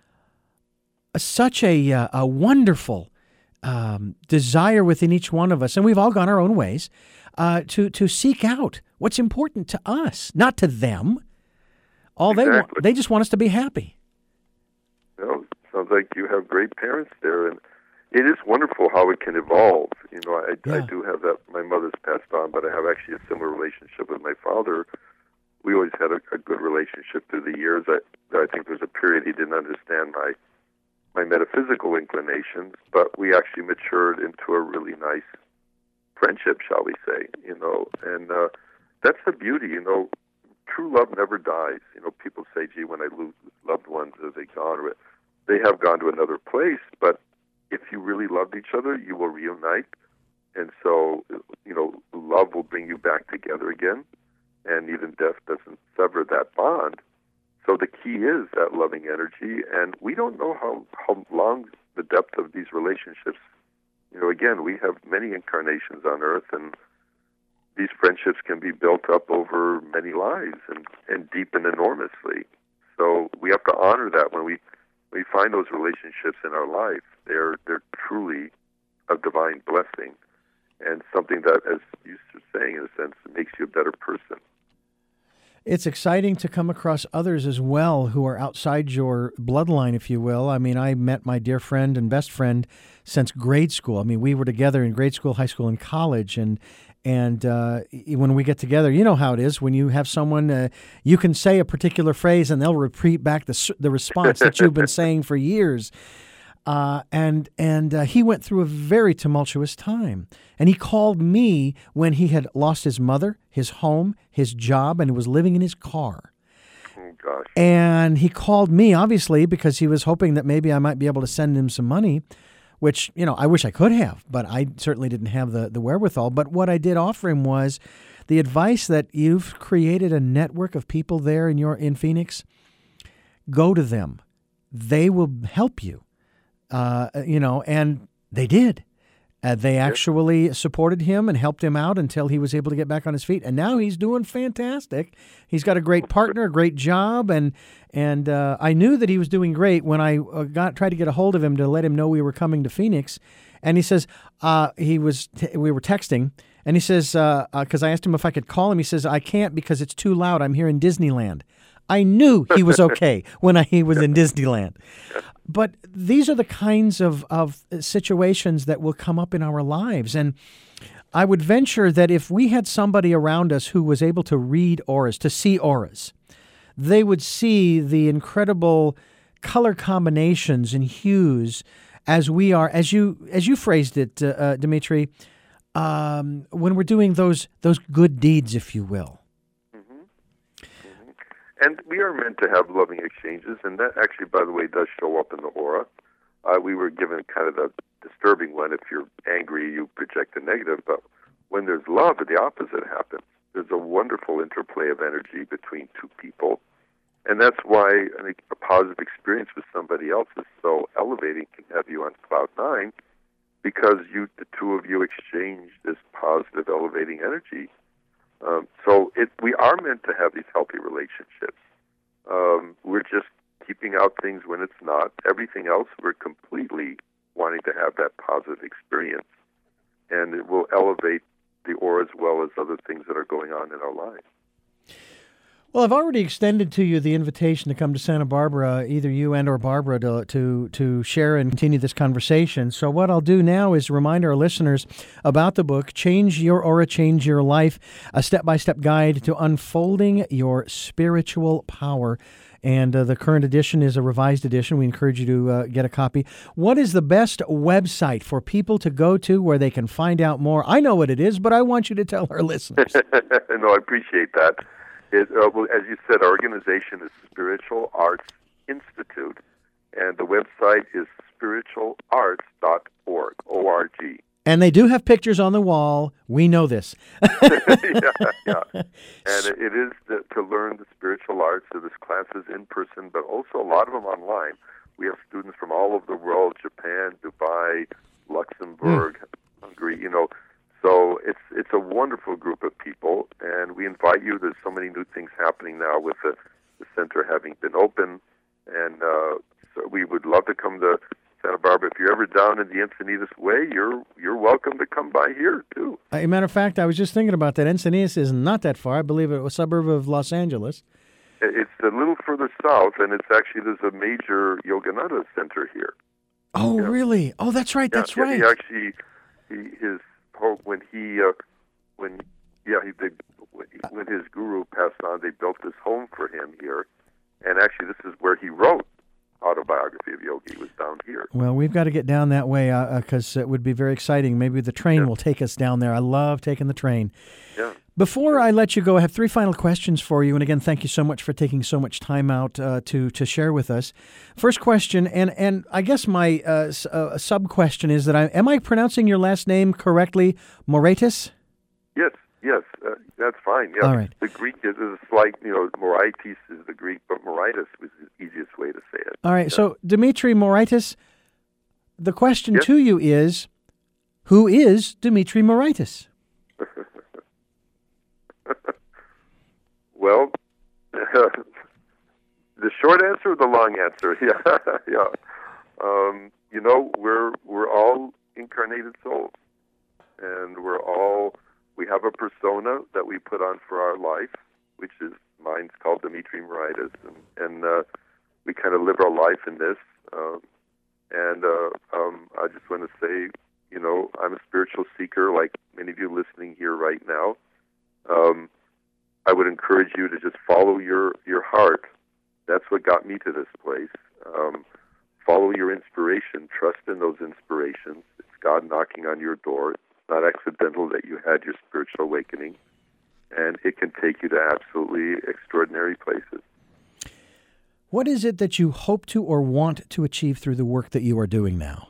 wonderful desire within each one of us, and we've all gone our own ways, to seek out what's important to us, not to them. They just want us to be happy. Sounds like you have great parents there, and it is wonderful how it can evolve. I do have that. My mother's passed on, but I have actually a similar relationship with my father. We always had a good relationship through the years. I think there's a period he didn't understand my metaphysical inclinations, but we actually matured into a really nice friendship, shall we say, and that's the beauty, true love never dies. People say, gee, when I lose loved ones, are they gone? They have gone to another place, but if you really loved each other, you will reunite, and so, love will bring you back together again, and even death doesn't sever that bond. So the key is that loving energy, and we don't know how long the depth of these relationships. Again, we have many incarnations on Earth, and these friendships can be built up over many lives and deepen enormously. So we have to honor that when we find those relationships in our life. They're truly a divine blessing and something that, as you were saying, in a sense, makes you a better person. It's exciting to come across others as well who are outside your bloodline, if you will. I mean, I met my dear friend and best friend since grade school. I mean, we were together in grade school, high school, and college. And when we get together, you know how it is. When you have someone, you can say a particular phrase and they'll repeat back the response that you've been saying for years. and he went through a very tumultuous time. And he called me when he had lost his mother, his home, his job, and was living in his car. Oh, gosh. And he called me, obviously, because he was hoping that maybe I might be able to send him some money, which, I wish I could have, but I certainly didn't have the wherewithal. But what I did offer him was the advice that you've created a network of people there in Phoenix. Go to them. They will help you. And they did. They actually supported him and helped him out until he was able to get back on his feet. And now he's doing fantastic. He's got a great partner, a great job, and I knew that he was doing great when I tried to get a hold of him to let him know we were coming to Phoenix. And he says we were texting, and he says because I asked him if I could call him, he says I can't because it's too loud. I'm here in Disneyland. I knew he was okay when he was in Disneyland. But these are the kinds of situations that will come up in our lives. And I would venture that if we had somebody around us who was able to read auras, to see auras, they would see the incredible color combinations and hues as we are, as you phrased it, Dimitri, when we're doing those good deeds, if you will. And we are meant to have loving exchanges, and that actually, by the way, does show up in the aura. We were given kind of a disturbing one. If you're angry, you project the negative, but when there's love, the opposite happens. There's a wonderful interplay of energy between two people, and that's why I think a positive experience with somebody else is so elevating, can have you on cloud nine, because the two of you exchange this positive, elevating energy. So we are meant to have these healthy relationships. We're just keeping out things when it's not. Everything else, we're completely wanting to have that positive experience. And it will elevate the aura as well as other things that are going on in our lives. Well, I've already extended to you the invitation to come to Santa Barbara, either you and or Barbara, to share and continue this conversation. So what I'll do now is remind our listeners about the book, Change Your Aura, Change Your Life, a step-by-step guide to unfolding your spiritual power. And the current edition is a revised edition. We encourage you to get a copy. What is the best website for people to go to where they can find out more? I know what it is, but I want you to tell our listeners. No, I appreciate that. Well, as you said, our organization is Spiritual Arts Institute, and the website is spiritualarts.org, O-R-G. And they do have pictures on the wall. We know this. yeah. And it is to learn the spiritual arts. So there's classes in person, but also a lot of them online. We have students from all over the world, Japan, Dubai, Luxembourg, Hungary, So it's a wonderful group of people, and we invite you. There's so many new things happening now with the center having been open, and so we would love to come to Santa Barbara. If you're ever down in the Encinitas Way, you're welcome to come by here too. As a matter of fact, I was just thinking about that. Encinitas is not that far. I believe it was a suburb of Los Angeles. It's a little further south, and it's actually there's a major Yogananda center here. Oh, really? Oh, that's right. Yeah, that's right. He actually when his guru passed on, they built this home for him here, and actually this is where he wrote Autobiography of Yogi. It was down here. Well, we've got to get down that way because it would be very exciting. Maybe the train will take us down there. I love taking the train. Yeah. Before I let you go, I have 3 final questions for you. And again, thank you so much for taking so much time out to share with us. First question, and I guess my sub-question is that am I pronouncing your last name correctly, Moraitis? Yes, that's fine. Yeah. All right. The Greek is a slight, Moraitis is the Greek, but Moraitis was the easiest way to say it. All right, so Dimitri Moraitis, the question to you is, who is Dimitri Moraitis? Well, the short answer or the long answer? Yeah. We're all incarnated souls, and we have a persona that we put on for our life, which is mine's called Dimitri Moraitis, and we kind of live our life in this. I just want to say, I'm a spiritual seeker, like many of you listening here right now. I would encourage you to just follow your heart. That's what got me to this place. follow your inspiration, trust in those inspirations. It's God knocking on your door. It's not accidental that you had your spiritual awakening, and it can take you to absolutely extraordinary places. What is it that you hope to or want to achieve through the work that you are doing now?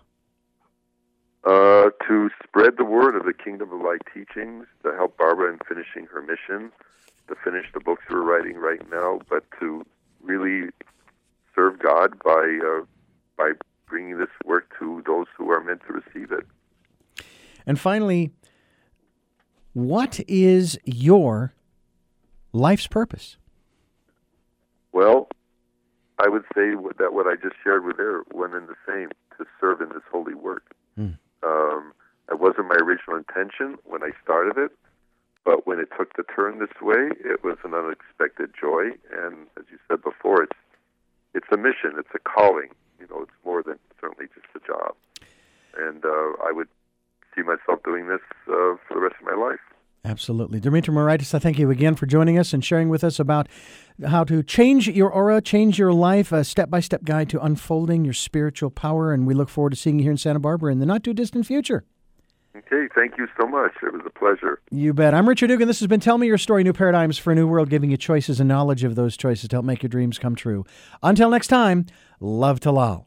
To spread the word of the Kingdom of Light teachings, to help Barbara in finishing her mission, to finish the books we're writing right now, but to really serve God by bringing this work to those who are meant to receive it. And finally, what is your life's purpose? Well, I would say that what I just shared with her, one and the same, to serve in this holy work. It wasn't my original intention when I started it, but when it took the turn this way, it was an unexpected joy. And as you said before, it's a mission, it's a calling. You know, it's more than certainly just a job. And I would see myself doing this for the rest of my life. Absolutely. Dimitri Moraitis, I thank you again for joining us and sharing with us about how to change your aura, change your life, a step-by-step guide to unfolding your spiritual power. And we look forward to seeing you here in Santa Barbara in the not-too-distant future. Okay, thank you so much. It was a pleasure. You bet. I'm Richard Dugan. This has been Tell Me Your Story, New Paradigms for a New World, giving you choices and knowledge of those choices to help make your dreams come true. Until next time, love to Lal.